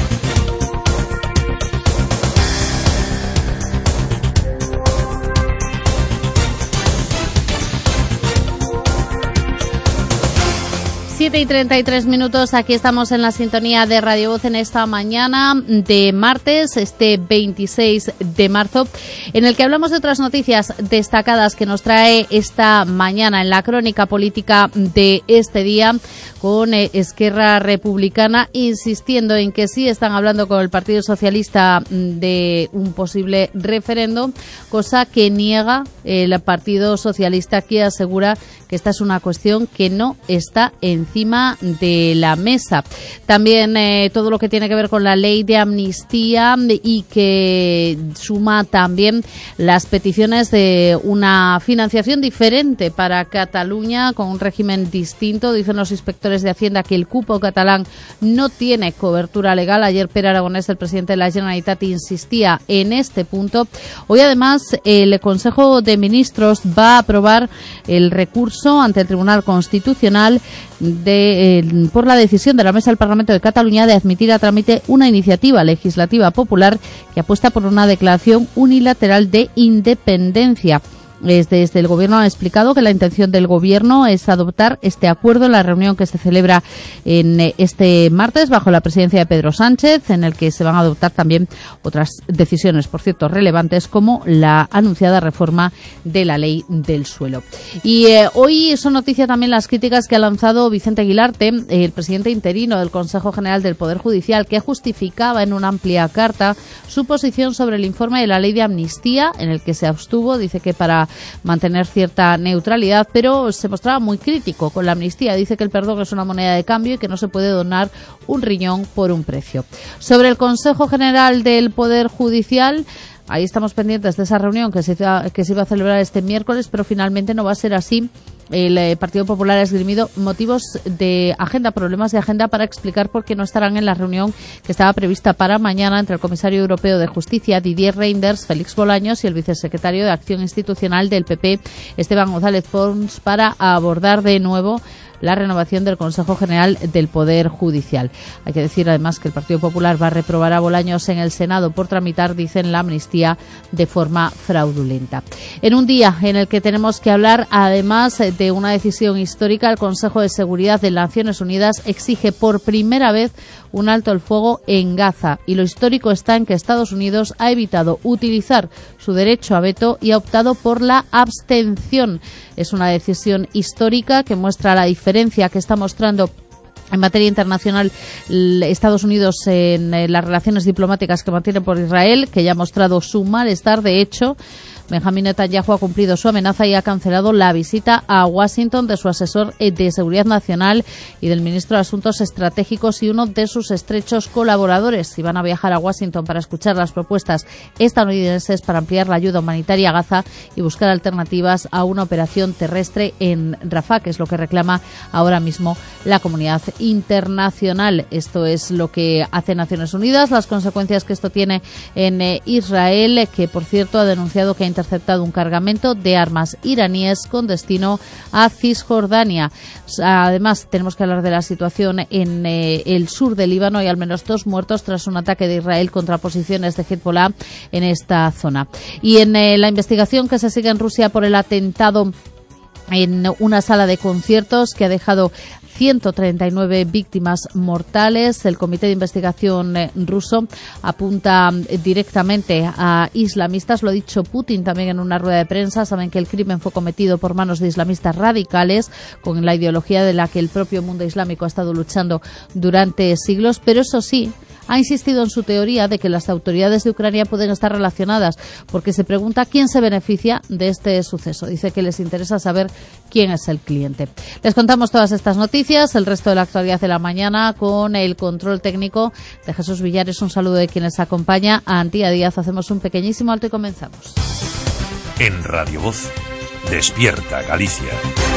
siete y treinta y tres minutos, aquí estamos en la sintonía de Radio Voz en esta mañana de martes, este veintiséis de marzo, en el que hablamos de otras noticias destacadas que nos trae esta mañana en la crónica política de este día, con Esquerra Republicana insistiendo en que sí están hablando con el Partido Socialista de un posible referendo, cosa que niega el Partido Socialista, que asegura que esta es una cuestión que no está encima encima de la mesa. También eh, todo lo que tiene que ver con la ley de amnistía y que suma también las peticiones de una financiación diferente para Cataluña con un régimen distinto. Dicen los inspectores de Hacienda que el cupo catalán no tiene cobertura legal. Ayer Pere Aragonés, el presidente de la Generalitat, insistía en este punto. Hoy además el Consejo de Ministros va a aprobar el recurso ante el Tribunal Constitucional de, eh, por la decisión de la Mesa del Parlamento de Cataluña de admitir a trámite una iniciativa legislativa popular que apuesta por una declaración unilateral de independencia. Desde el Gobierno han explicado que la intención del Gobierno es adoptar este acuerdo en la reunión que se celebra en este martes bajo la presidencia de Pedro Sánchez, en el que se van a adoptar también otras decisiones, por cierto, relevantes, como la anunciada reforma de la ley del suelo. Y eh, hoy son noticia también las críticas que ha lanzado Vicente Aguilarte, el presidente interino del Consejo General del Poder Judicial, que justificaba en una amplia carta su posición sobre el informe de la ley de amnistía, en el que se abstuvo. Dice que para mantener cierta neutralidad, pero se mostraba muy crítico con la amnistía. Dice que el perdón es una moneda de cambio y que no se puede donar un riñón por un precio. Sobre el Consejo General del Poder Judicial, ahí estamos pendientes de esa reunión que se, que se iba a celebrar este miércoles, pero finalmente no va a ser así. El eh, Partido Popular ha esgrimido motivos de agenda, problemas de agenda, para explicar por qué no estarán en la reunión que estaba prevista para mañana entre el comisario europeo de Justicia, Didier Reynders, Félix Bolaños, y el vicesecretario de Acción Institucional del P P, Esteban González Pons, para abordar de nuevo la renovación del Consejo General del Poder Judicial. Hay que decir además que el Partido Popular va a reprobar a Bolaños en el Senado por tramitar, dicen, la amnistía de forma fraudulenta. En un día en el que tenemos que hablar además de una decisión histórica, el Consejo de Seguridad de las Naciones Unidas exige por primera vez un alto el fuego en Gaza, y lo histórico está en que Estados Unidos ha evitado utilizar su derecho a veto y ha optado por la abstención. Es una decisión histórica que muestra la diferencia que está mostrando en materia internacional Estados Unidos en las relaciones diplomáticas que mantiene por Israel, que ya ha mostrado su malestar. De hecho, Benjamín Netanyahu ha cumplido su amenaza y ha cancelado la visita a Washington de su asesor de Seguridad Nacional y del ministro de Asuntos Estratégicos y uno de sus estrechos colaboradores. Y van a viajar a Washington para escuchar las propuestas estadounidenses para ampliar la ayuda humanitaria a Gaza y buscar alternativas a una operación terrestre en Rafah, que es lo que reclama ahora mismo la comunidad internacional. Esto es lo que hace Naciones Unidas, las consecuencias que esto tiene en eh, Israel, que por cierto ha denunciado que ha interceptado un cargamento de armas iraníes con destino a Cisjordania. Además, tenemos que hablar de la situación en eh, el sur del Líbano. Hay al menos dos muertos tras un ataque de Israel contra posiciones de Hezbollah en esta zona. Y en eh, la investigación que se sigue en Rusia por el atentado en una sala de conciertos que ha dejado ciento treinta y nueve víctimas mortales. El Comité de Investigación ruso apunta directamente a islamistas. Lo ha dicho Putin también en una rueda de prensa. Saben que el crimen fue cometido por manos de islamistas radicales, con la ideología de la que el propio mundo islámico ha estado luchando durante siglos. Pero eso sí, ha insistido en su teoría de que las autoridades de Ucrania pueden estar relacionadas, porque se pregunta quién se beneficia de este suceso. Dice que les interesa saber quién es el cliente. Les contamos todas estas noticias, el resto de la actualidad de la mañana, con el control técnico de Jesús Villares. Un saludo de quienes acompaña a Antía Díaz. Hacemos un pequeñísimo alto y comenzamos. En Radio Voz, Despierta Galicia.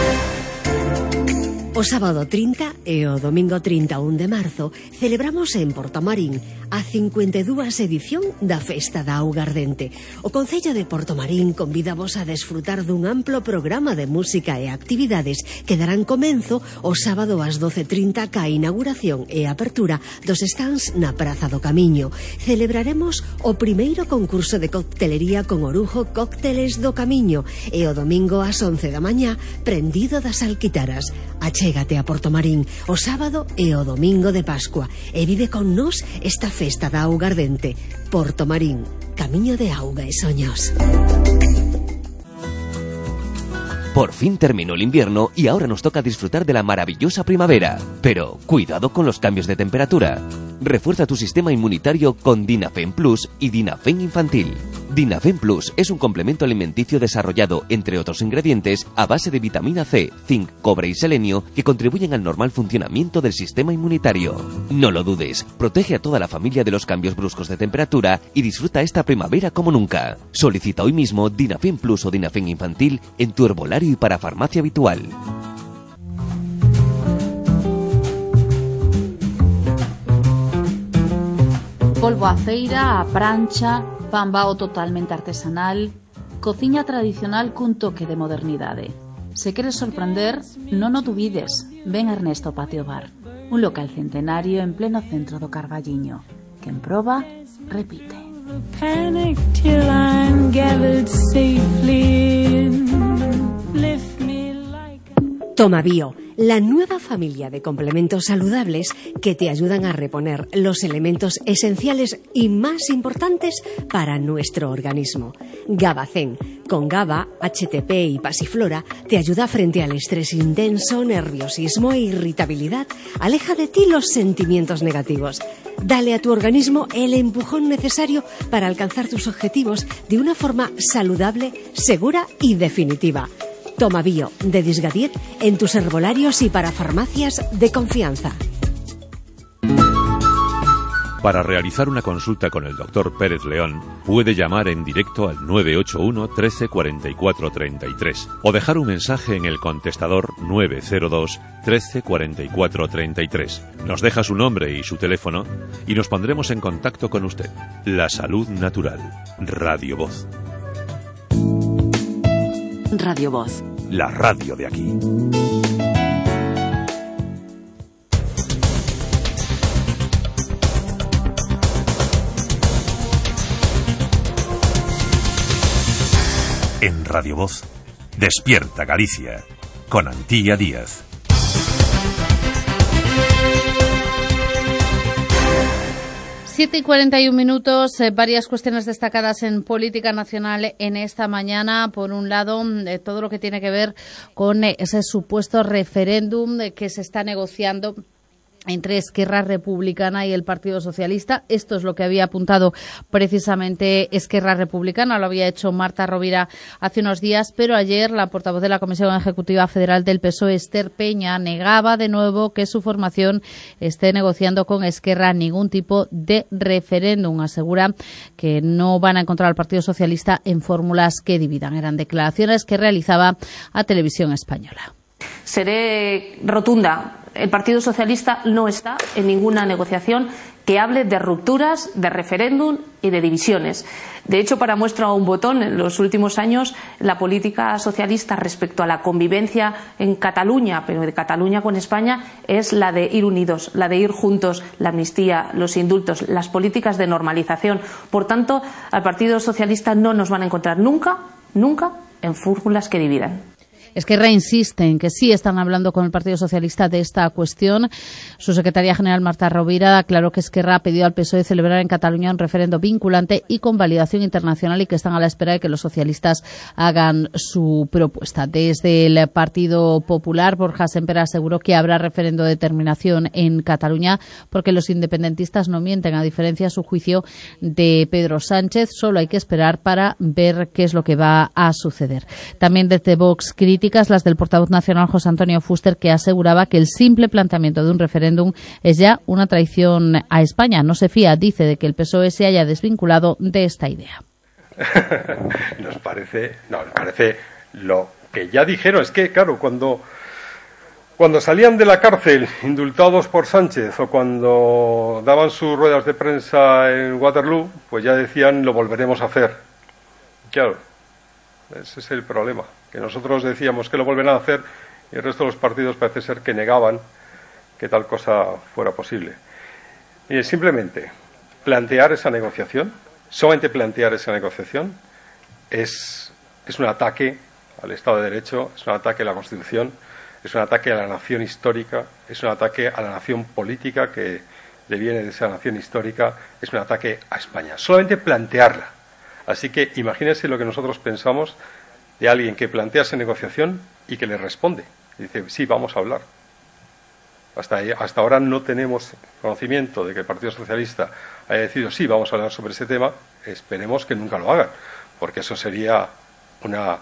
O sábado trinta e o domingo trinta e un de marzo celebramos en Portomarín a cincuenta e dúas edición da Festa da Auga Ardente. O Concello de Portomarín convídavos a desfrutar dun amplo programa de música e actividades que darán comenzo o sábado ás doce e trinta ca inauguración e apertura dos stands na Praza do Camiño. Celebraremos o primeiro concurso de coctelería con orujo Cócteles do Camiño e o domingo ás once da mañá Prendido das Alquitaras. Achégate a Portomarín o sábado e o domingo de Pascua e vive con nós esta Festa da Auga Ardente. Portomarín, camiño de auga e soños. Por fin terminó el invierno y ahora nos toca disfrutar de la maravillosa primavera. Pero cuidado con los cambios de temperatura. Refuerza tu sistema inmunitario con Dinafen Plus y Dinafen Infantil. Dinafen Plus es un complemento alimenticio desarrollado, entre otros ingredientes, a base de vitamina C, zinc, cobre y selenio que contribuyen al normal funcionamiento del sistema inmunitario. No lo dudes, protege a toda la familia de los cambios bruscos de temperatura y disfruta esta primavera como nunca. Solicita hoy mismo Dinafen Plus o Dinafen Infantil en tu herbolario y para farmacia habitual. Polvo a feira, a prancha, pan bao totalmente artesanal, cociña tradicional cun toque de modernidade. Se queres sorprender, non o dubides. Ven a Ernesto Patio Bar, un local centenario en pleno centro do Carballiño. Quen proba, repite. Toma Bio, la nueva familia de complementos saludables que te ayudan a reponer los elementos esenciales y más importantes para nuestro organismo. Gabacén, con GABA, H T P y pasiflora, te ayuda frente al estrés intenso, nerviosismo e irritabilidad. Aleja de ti los sentimientos negativos. Dale a tu organismo el empujón necesario para alcanzar tus objetivos de una forma saludable, segura y definitiva. Toma Bio, de Disgadiet, en tus herbolarios y para farmacias de confianza. Para realizar una consulta con el doctor Pérez León, puede llamar en directo al nueve ocho uno, trece, cuarenta y cuatro, treinta y tres o dejar un mensaje en el contestador nueve cero dos, trece, cuarenta y cuatro, treinta y tres. Nos deja su nombre y su teléfono y nos pondremos en contacto con usted. La salud natural. Radio Voz. Radio Voz. La radio de aquí. En Radio Voz, Despierta Galicia, con Antía Díaz. siete y cuarenta y un minutos, eh, varias cuestiones destacadas en política nacional en esta mañana. Por un lado, eh, todo lo que tiene que ver con eh, ese supuesto referéndum eh, que se está negociando entre Esquerra Republicana y el Partido Socialista. Esto es lo que había apuntado precisamente Esquerra Republicana, lo había hecho Marta Rovira hace unos días, pero ayer la portavoz de la Comisión Ejecutiva Federal del P S O E, Esther Peña, negaba de nuevo que su formación esté negociando con Esquerra ningún tipo de referéndum. Asegura que no van a encontrar al Partido Socialista en fórmulas que dividan. Eran declaraciones que realizaba a Televisión Española. Seré rotunda. El Partido Socialista no está en ninguna negociación que hable de rupturas, de referéndum y de divisiones. De hecho, para muestra un botón, en los últimos años la política socialista respecto a la convivencia en Cataluña, pero de Cataluña con España, es la de ir unidos, la de ir juntos, la amnistía, los indultos, las políticas de normalización. Por tanto, al Partido Socialista no nos van a encontrar nunca, nunca en fórmulas que dividan. Esquerra insiste en que sí están hablando con el Partido Socialista de esta cuestión. Su secretaria general, Marta Rovira, aclaró que Esquerra ha pedido al P S O E celebrar en Cataluña un referendo vinculante y con validación internacional y que están a la espera de que los socialistas hagan su propuesta. Desde el Partido Popular, Borja Sémper aseguró que habrá referendo de determinación en Cataluña porque los independentistas no mienten, a diferencia, a su juicio, de Pedro Sánchez. Solo hay que esperar para ver qué es lo que va a suceder. También desde Vox, críticas las del portavoz nacional José Antonio Fuster, que aseguraba que el simple planteamiento de un referéndum es ya una traición a España. No se fía, dice, de que el P S O E se haya desvinculado de esta idea. Nos parece, no, nos parece lo que ya dijeron. Es que, claro, cuando, cuando salían de la cárcel indultados por Sánchez o cuando daban sus ruedas de prensa en Waterloo, pues ya decían lo volveremos a hacer. Claro, ese es el problema. Que nosotros decíamos que lo volverán a hacer y el resto de los partidos parece ser que negaban que tal cosa fuera posible. Y simplemente plantear esa negociación, solamente plantear esa negociación, es, es un ataque al Estado de Derecho, es un ataque a la Constitución, es un ataque a la nación histórica, es un ataque a la nación política que deviene de esa nación histórica, es un ataque a España. Solamente plantearla. Así que imagínense lo que nosotros pensamos de alguien que plantea esa negociación y que le responde. Dice, sí, vamos a hablar. Hasta, ahí, hasta ahora no tenemos conocimiento de que el Partido Socialista haya decidido sí, vamos a hablar sobre ese tema. Esperemos que nunca lo hagan, porque eso sería una,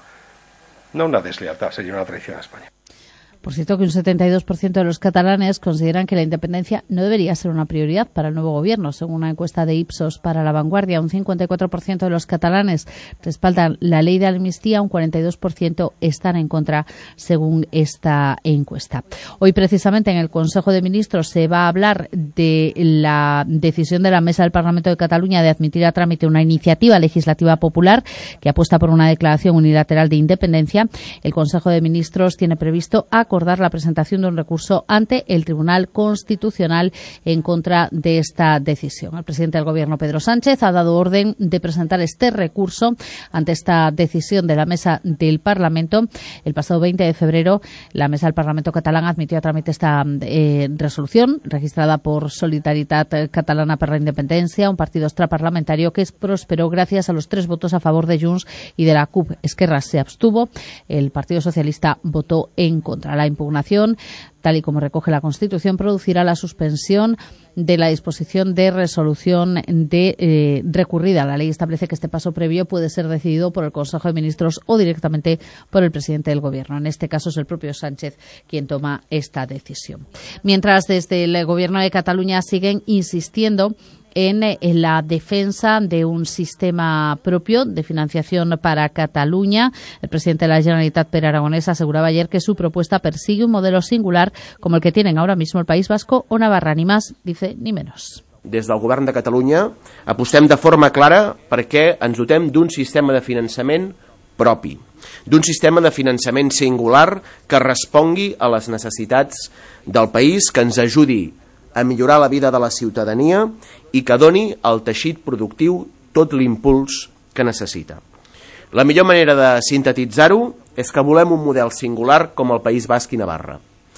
no una deslealtad, sería una traición a España. Por cierto, que un setenta y dos por ciento de los catalanes consideran que la independencia no debería ser una prioridad para el nuevo gobierno, según una encuesta de Ipsos para La Vanguardia. Un cincuenta y cuatro por ciento de los catalanes respaldan la ley de amnistía, un cuarenta y dos por ciento están en contra, según esta encuesta. Hoy, precisamente, en el Consejo de Ministros se va a hablar de la decisión de la Mesa del Parlamento de Cataluña de admitir a trámite una iniciativa legislativa popular que apuesta por una declaración unilateral de independencia. El Consejo de Ministros tiene previsto a acordar la presentación de un recurso ante el Tribunal Constitucional en contra de esta decisión. El presidente del Gobierno, Pedro Sánchez, ha dado orden de presentar este recurso ante esta decisión de la Mesa del Parlamento. El pasado veinte de febrero, la Mesa del Parlamento catalán admitió a trámite esta eh, resolución registrada por Solidaritat Catalana per la Independencia, un partido extraparlamentario que prosperó gracias a los tres votos a favor de Junts y de la C U P. Esquerra se abstuvo. El Partido Socialista votó en contra. La impugnación, tal y como recoge la Constitución, producirá la suspensión de la disposición de resolución de eh, recurrida. La ley establece que este paso previo puede ser decidido por el Consejo de Ministros o directamente por el presidente del Gobierno. En este caso es el propio Sánchez quien toma esta decisión. Mientras, desde el Gobierno de Cataluña siguen insistiendo en, en la defensa de un sistema propio de financiación para Cataluña. El presidente de la Generalitat, Pere Aragonès, aseguraba ayer que su propuesta persigue un modelo singular como el que tienen ahora mismo el País Vasco o Navarra, ni más, dice, ni menos. Des del Govern de Catalunya apostem de forma clara perquè ens dotem d'un sistema de finançament propi, d'un sistema de finançament singular que respongui a les necessitats del país, que ens ajudi a millorar la vida de la ciutadania i que doni al teixit productiu tot l'impuls que necessita. La millor manera de sintetitzar-ho és que volem un model singular com el País Basc i Navarra.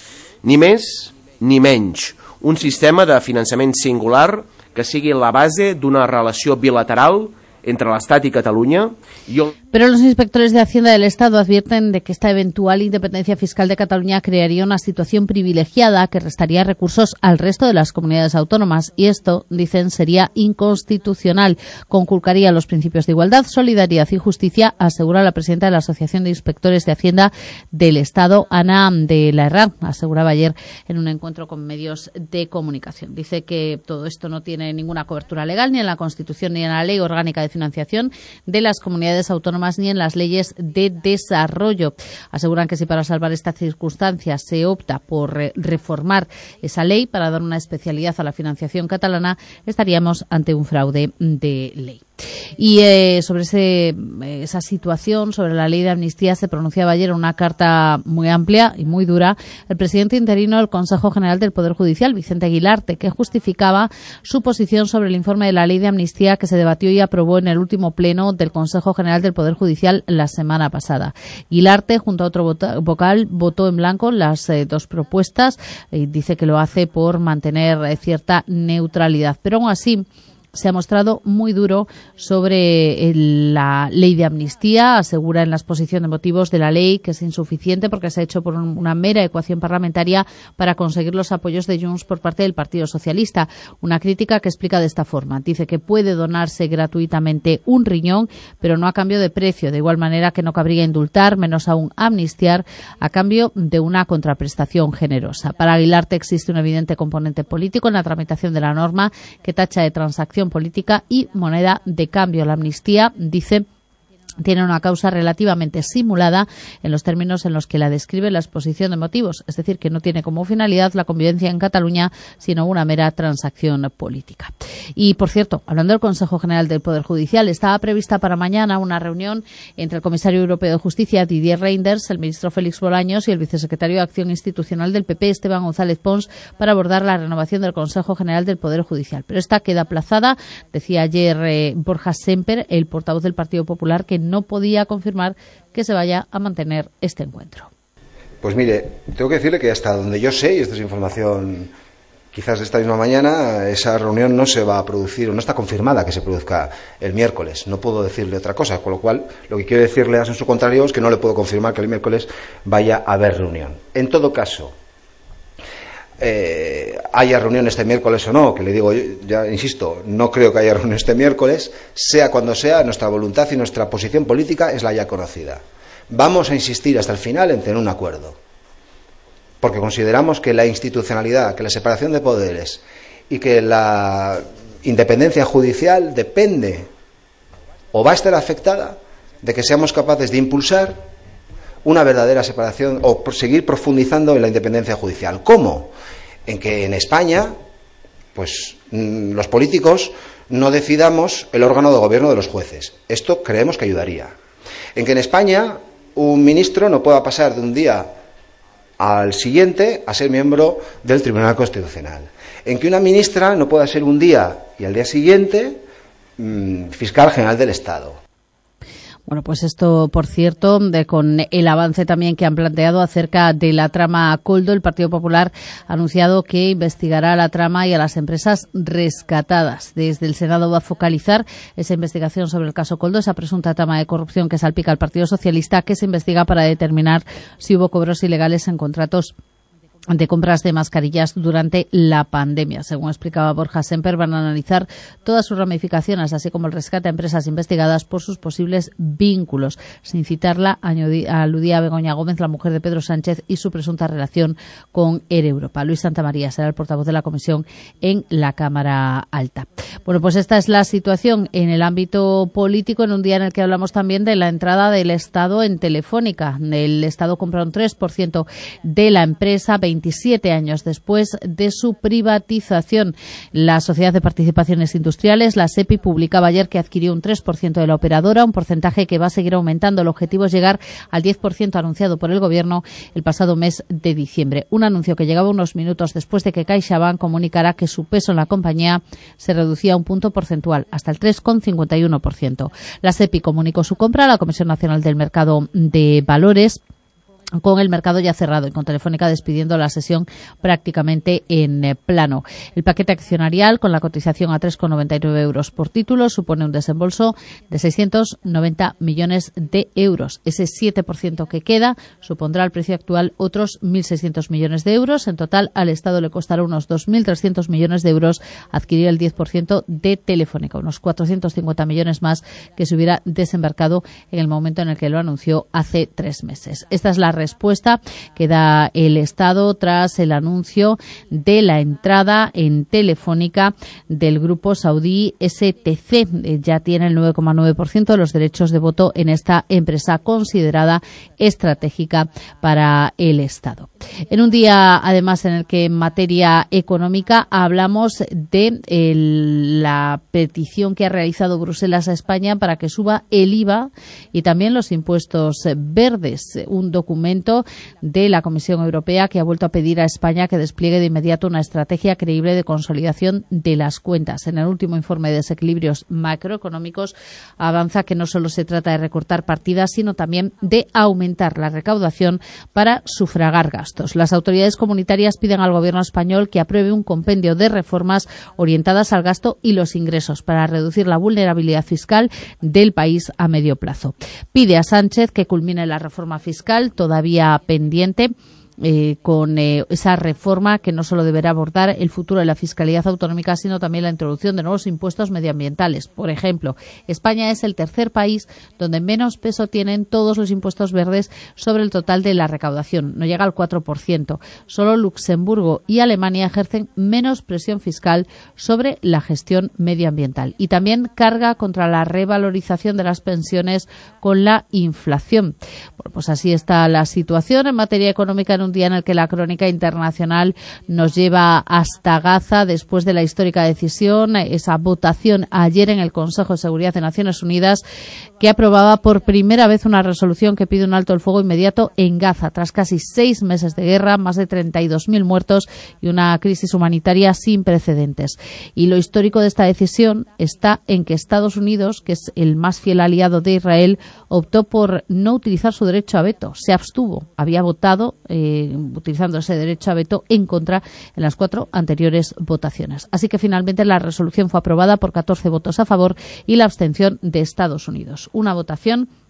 Ni més ni menys, un sistema de finançament singular que sigui la base d'una relació bilateral entre l'Estat i Catalunya. I on... Pero los inspectores de Hacienda del Estado advierten de que esta eventual independencia fiscal de Cataluña crearía una situación privilegiada que restaría recursos al resto de las comunidades autónomas y esto, dicen, sería inconstitucional, conculcaría los principios de igualdad, solidaridad y justicia, asegura la presidenta de la Asociación de Inspectores de Hacienda del Estado, Ana de la Herrán, aseguraba ayer en un encuentro con medios de comunicación. Dice que todo esto no tiene ninguna cobertura legal ni en la Constitución ni en la Ley Orgánica de Financiación de las Comunidades Autónomas ni en las leyes de desarrollo. Aseguran que si para salvar estas circunstancias se opta por reformar esa ley para dar una especialidad a la financiación catalana, estaríamos ante un fraude de ley. Y eh, sobre ese, esa situación, sobre la ley de amnistía, se pronunciaba ayer una carta muy amplia y muy dura el presidente interino del Consejo General del Poder Judicial, Vicente Guilarte, que justificaba su posición sobre el informe de la ley de amnistía que se debatió y aprobó en el último pleno del Consejo General del Poder Judicial la semana pasada. Guilarte, junto a otro vota, vocal, votó en blanco las eh, dos propuestas y dice que lo hace por mantener eh, cierta neutralidad. Pero aún así, se ha mostrado muy duro sobre el, la ley de amnistía. Asegura en la exposición de motivos de la ley que es insuficiente porque se ha hecho por un, una mera ecuación parlamentaria para conseguir los apoyos de Junts por parte del Partido Socialista. Una crítica que explica de esta forma. Dice que puede donarse gratuitamente un riñón, pero no a cambio de precio. De igual manera que no cabría indultar, menos aún amnistiar, a cambio de una contraprestación generosa. Para Guilarte existe un evidente componente político en la tramitación de la norma que tacha de transacción política y moneda de cambio. La amnistía, dice, tiene una causa relativamente simulada en los términos en los que la describe la exposición de motivos, es decir, que no tiene como finalidad la convivencia en Cataluña, sino una mera transacción política. Y, por cierto, hablando del Consejo General del Poder Judicial, estaba prevista para mañana una reunión entre el comisario europeo de Justicia, Didier Reynders, el ministro Félix Bolaños y el vicesecretario de Acción Institucional del P P, Esteban González Pons, para abordar la renovación del Consejo General del Poder Judicial. Pero esta queda aplazada, decía ayer eh, Borja Semper, el portavoz del Partido Popular, que no podía confirmar que se vaya a mantener este encuentro. Pues mire, tengo que decirle que hasta donde yo sé, y esta es información quizás de esta misma mañana, esa reunión no se va a producir, o no está confirmada que se produzca el miércoles. No puedo decirle otra cosa, con lo cual lo que quiero decirle a su contrario es que no le puedo confirmar que el miércoles vaya a haber reunión. En todo caso, eh, haya reunión este miércoles o no, que le digo, ya insisto, no creo que haya reunión este miércoles, sea cuando sea, nuestra voluntad y nuestra posición política es la ya conocida. Vamos a insistir hasta el final en tener un acuerdo, porque consideramos que la institucionalidad, que la separación de poderes y que la independencia judicial depende o va a estar afectada de que seamos capaces de impulsar una verdadera separación o seguir profundizando en la independencia judicial. ¿Cómo? En que en España, pues los políticos no decidamos el órgano de gobierno de los jueces. Esto creemos que ayudaría. En que en España un ministro no pueda pasar de un día al siguiente a ser miembro del Tribunal Constitucional. En que una ministra no pueda ser un día y al día siguiente mmm, fiscal general del Estado. Bueno, pues esto, por cierto, de, con el avance también que han planteado acerca de la trama Koldo, el Partido Popular ha anunciado que investigará a la trama y a las empresas rescatadas. Desde el Senado va a focalizar esa investigación sobre el caso Koldo, esa presunta trama de corrupción que salpica al Partido Socialista, que se investiga para determinar si hubo cobros ilegales en contratos de compras de mascarillas durante la pandemia. Según explicaba Borja Semper, van a analizar todas sus ramificaciones, así como el rescate a empresas investigadas por sus posibles vínculos. Sin citarla, aludía a Begoña Gómez, la mujer de Pedro Sánchez, y su presunta relación con Air Europa. Luis Santamaría será el portavoz de la comisión en la Cámara Alta. Bueno, pues esta es la situación en el ámbito político, en un día en el que hablamos también de la entrada del Estado en Telefónica. El Estado compra un tres por ciento de la empresa, veintisiete años después de su privatización. La Sociedad de Participaciones Industriales, la SEPI, publicaba ayer que adquirió un tres por ciento de la operadora, un porcentaje que va a seguir aumentando. El objetivo es llegar al diez por ciento anunciado por el Gobierno el pasado mes de diciembre. Un anuncio que llegaba unos minutos después de que CaixaBank comunicara que su peso en la compañía se reducía a un punto porcentual, hasta el tres coma cincuenta y uno por ciento. La SEPI comunicó su compra a la Comisión Nacional del Mercado de Valores, con el mercado ya cerrado y con Telefónica despidiendo la sesión prácticamente en eh, plano. El paquete accionarial, con la cotización a tres coma noventa y nueve euros por título, supone un desembolso de seiscientos noventa millones de euros. Ese siete por ciento que queda supondrá al precio actual otros mil seiscientos millones de euros. En total, al Estado le costará unos dos mil trescientos millones de euros adquirir el diez por ciento de Telefónica, unos cuatrocientos cincuenta millones más que se hubiera desembarcado en el momento en el que lo anunció hace tres meses. Esta es la respuesta que da el Estado tras el anuncio de la entrada en Telefónica del grupo saudí S T C. Ya tiene el nueve coma nueve por ciento de los derechos de voto en esta empresa considerada estratégica para el Estado. En un día, además, en el que en materia económica hablamos de el, la petición que ha realizado Bruselas a España para que suba el I V A y también los impuestos verdes. Un documento de la Comisión Europea que ha vuelto a pedir a España que despliegue de inmediato una estrategia creíble de consolidación de las cuentas. En el último informe de desequilibrios macroeconómicos avanza que no solo se trata de recortar partidas, sino también de aumentar la recaudación para sufragar gastos. Las autoridades comunitarias piden al Gobierno español que apruebe un compendio de reformas orientadas al gasto y los ingresos para reducir la vulnerabilidad fiscal del país a medio plazo. Pide a Sánchez que culmine la reforma fiscal todavía pendiente, Eh, con eh, esa reforma que no solo deberá abordar el futuro de la fiscalidad autonómica, sino también la introducción de nuevos impuestos medioambientales. Por ejemplo, España es el tercer país donde menos peso tienen todos los impuestos verdes sobre el total de la recaudación. No llega al cuatro por ciento. Solo Luxemburgo y Alemania ejercen menos presión fiscal sobre la gestión medioambiental. Y también carga contra la revalorización de las pensiones con la inflación. Bueno, pues así está la situación en materia económica en un día en el que la crónica internacional nos lleva hasta Gaza después de la histórica decisión, esa votación ayer en el Consejo de Seguridad de Naciones Unidas, que aprobaba por primera vez una resolución que pide un alto el fuego inmediato en Gaza, tras casi seis meses de guerra, más de treinta y dos mil muertos y una crisis humanitaria sin precedentes. Y lo histórico de esta decisión está en que Estados Unidos, que es el más fiel aliado de Israel, optó por no utilizar su derecho a veto, se abstuvo, había votado eh, utilizando ese derecho a veto en contra en las cuatro anteriores votaciones. Así que finalmente la resolución fue aprobada por catorce votos a favor y la abstención de Estados Unidos. Una votación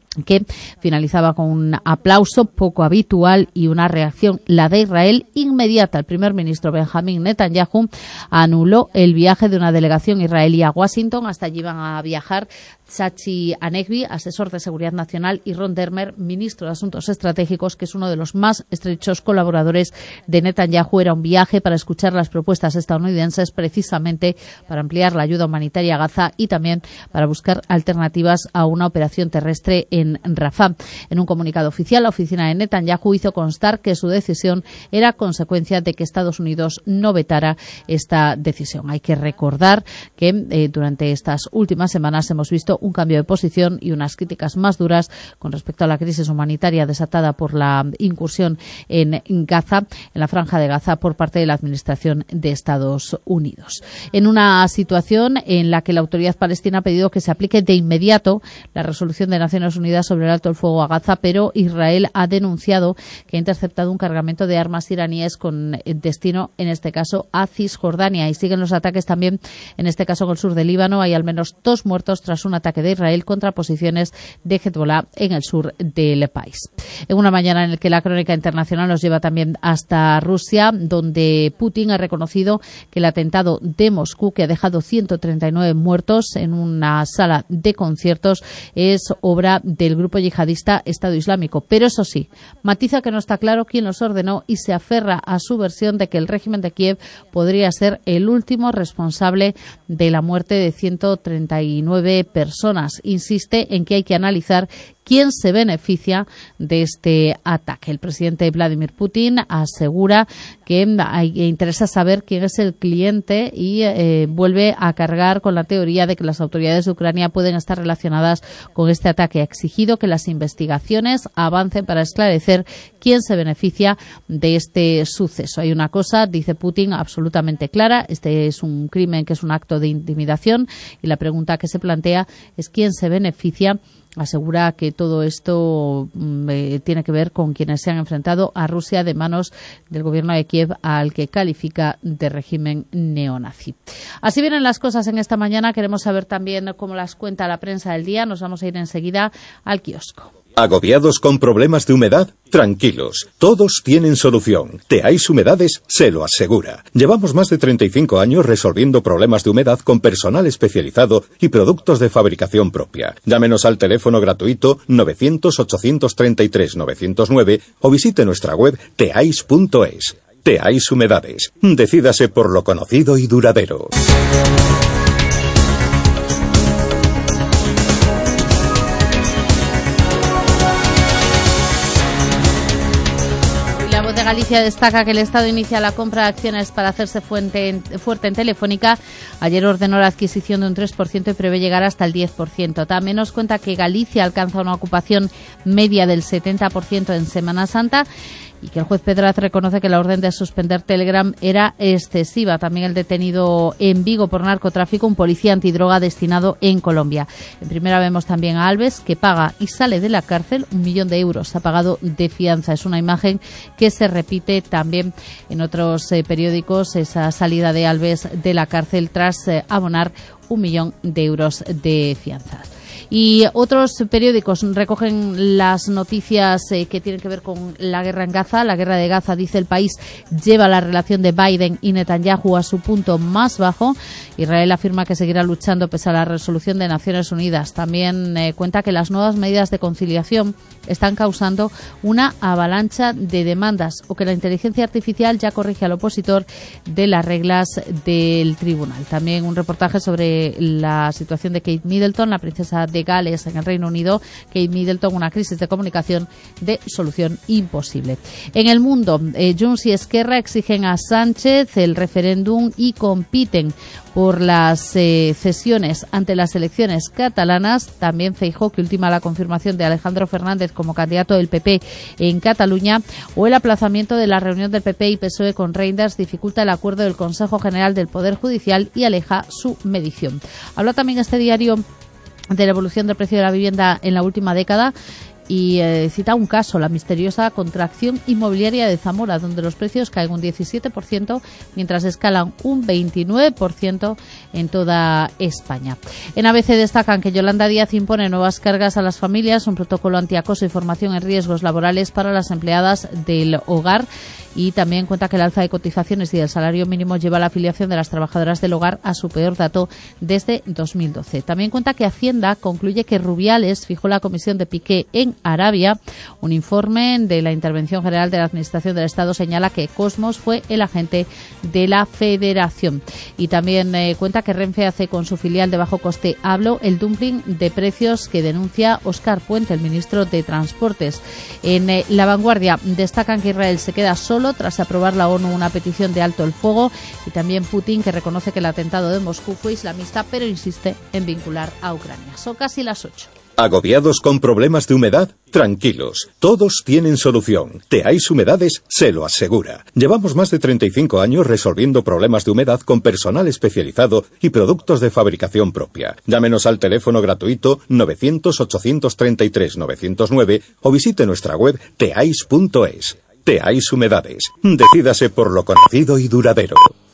que finalizaba con un aplauso poco habitual y una reacción, la de Israel, inmediata. El primer ministro Benjamín Netanyahu anuló el viaje de una delegación israelí a Washington. Hasta allí iban a viajar Tzachi Hanegbi, asesor de Seguridad Nacional, y Ron Dermer, ministro de Asuntos Estratégicos, que es uno de los más estrechos colaboradores de Netanyahu. Era un viaje para escuchar las propuestas estadounidenses, precisamente para ampliar la ayuda humanitaria a Gaza y también para buscar alternativas a una operación terrestre en Rafah. En un comunicado oficial, la oficina de Netanyahu hizo constar que su decisión era consecuencia de que Estados Unidos no vetara esta decisión. Hay que recordar que eh, durante estas últimas semanas hemos visto un cambio de posición y unas críticas más duras con respecto a la crisis humanitaria desatada por la incursión en Gaza, en la franja de Gaza, por parte de la Administración de Estados Unidos. En una situación en la que la Autoridad Palestina ha pedido que se aplique de inmediato la resolución de Naciones Unidas sobre el alto el fuego a Gaza, pero Israel ha denunciado que ha interceptado un cargamento de armas iraníes con destino, en este caso, a Cisjordania. Y siguen los ataques también, en este caso, en el sur del Líbano. Hay al menos dos muertos tras un ataque de Israel contra posiciones de Hezbollah en el sur del país. En una mañana en la que la crónica internacional nos lleva también hasta Rusia, donde Putin ha reconocido que el atentado de Moscú, que ha dejado ciento treinta y nueve muertos en una sala de conciertos, es obra del grupo yihadista Estado Islámico. Pero eso sí, matiza que no está claro quién los ordenó y se aferra a su versión de que el régimen de Kiev podría ser el último responsable de la muerte de ciento treinta y nueve personas. Insiste en que hay que analizar quién se beneficia de este ataque. El presidente Vladimir Putin asegura que hay, interesa saber quién es el cliente y eh, vuelve a cargar con la teoría de que las autoridades de Ucrania pueden estar relacionadas con este ataque. Ha exigido que las investigaciones avancen para esclarecer quién se beneficia de este suceso. Hay una cosa, dice Putin, absolutamente clara: este es un crimen que es un acto de intimidación, y la pregunta que se plantea es quién se beneficia. Asegura que todo esto eh, tiene que ver con quienes se han enfrentado a Rusia de manos del gobierno de Kiev, al que califica de régimen neonazi. Así vienen las cosas en esta mañana. Queremos saber también cómo las cuenta la prensa del día. Nos vamos a ir enseguida al kiosco. ¿Agobiados con problemas de humedad? Tranquilos, todos tienen solución. Teais Humedades se lo asegura. Llevamos más de treinta y cinco años resolviendo problemas de humedad con personal especializado y productos de fabricación propia. Llámenos al teléfono gratuito novecientos, ochocientos treinta y tres, novecientos nueve o visite nuestra web teais punto es. Teais Humedades. Decídase por lo conocido y duradero. La Voz de Galicia destaca que el Estado inicia la compra de acciones para hacerse fuerte en, fuerte en Telefónica. Ayer ordenó la adquisición de un tres por ciento y prevé llegar hasta el diez por ciento. También nos cuenta que Galicia alcanza una ocupación media del setenta por ciento en Semana Santa, y que el juez Pedraz reconoce que la orden de suspender Telegram era excesiva. También el detenido en Vigo por narcotráfico, un policía antidroga destinado en Colombia. En primera vemos también a Alves, que paga y sale de la cárcel un millón de euros. Ha pagado de fianza. Es una imagen que se repite también en otros eh, periódicos, esa salida de Alves de la cárcel tras eh, abonar un millón de euros de fianzas. Y otros periódicos recogen las noticias eh, que tienen que ver con la guerra en Gaza. La guerra de Gaza, dice El País, lleva la relación de Biden y Netanyahu a su punto más bajo. Israel afirma que seguirá luchando pese a la resolución de Naciones Unidas. También eh, cuenta que las nuevas medidas de conciliación están causando una avalancha de demandas, o que la inteligencia artificial ya corrige al opositor de las reglas del tribunal. También un reportaje sobre la situación de Kate Middleton, la princesa de Gales en el Reino Unido. Kate Middleton, una crisis de comunicación de solución imposible. En El Mundo, eh, Junts y Esquerra exigen a Sánchez el referéndum y compiten por las eh, cesiones ante las elecciones catalanas. También Feijóo, que ultima la confirmación de Alejandro Fernández como candidato del P P en Cataluña, o el aplazamiento de la reunión del P P y P S O E con Reinders dificulta el acuerdo del Consejo General del Poder Judicial y aleja su medición. Habla también este diario de la evolución del precio de la vivienda en la última década, y eh, cita un caso, la misteriosa contracción inmobiliaria de Zamora, donde los precios caen un diecisiete por ciento mientras escalan un veintinueve por ciento en toda España. En A B C destacan que Yolanda Díaz impone nuevas cargas a las familias, un protocolo antiacoso y formación en riesgos laborales para las empleadas del hogar, y también cuenta que el alza de cotizaciones y del salario mínimo lleva a la afiliación de las trabajadoras del hogar a su peor dato desde dos mil doce. También cuenta que Hacienda concluye que Rubiales fijó la comisión de Piqué en Arabia. Un informe de la Intervención General de la Administración del Estado señala que Cosmos fue el agente de la Federación. Y también eh, cuenta que Renfe hace con su filial de bajo coste Hablo el dumping de precios que denuncia Óscar Puente, el ministro de Transportes. En eh, La Vanguardia destacan que Israel se queda solo tras aprobar la ONU una petición de alto el fuego, y también Putin, que reconoce que el atentado de Moscú fue islamista, pero insiste en vincular a Ucrania. Son casi las ocho. ¿Agobiados con problemas de humedad? Tranquilos, todos tienen solución. Teais Humedades se lo asegura. Llevamos más de treinta y cinco años resolviendo problemas de humedad con personal especializado y productos de fabricación propia. Llámenos al teléfono gratuito novecientos, ochocientos treinta y tres, novecientos nueve o visite nuestra web teais punto es. Teais Humedades. Decídase por lo conocido y duradero.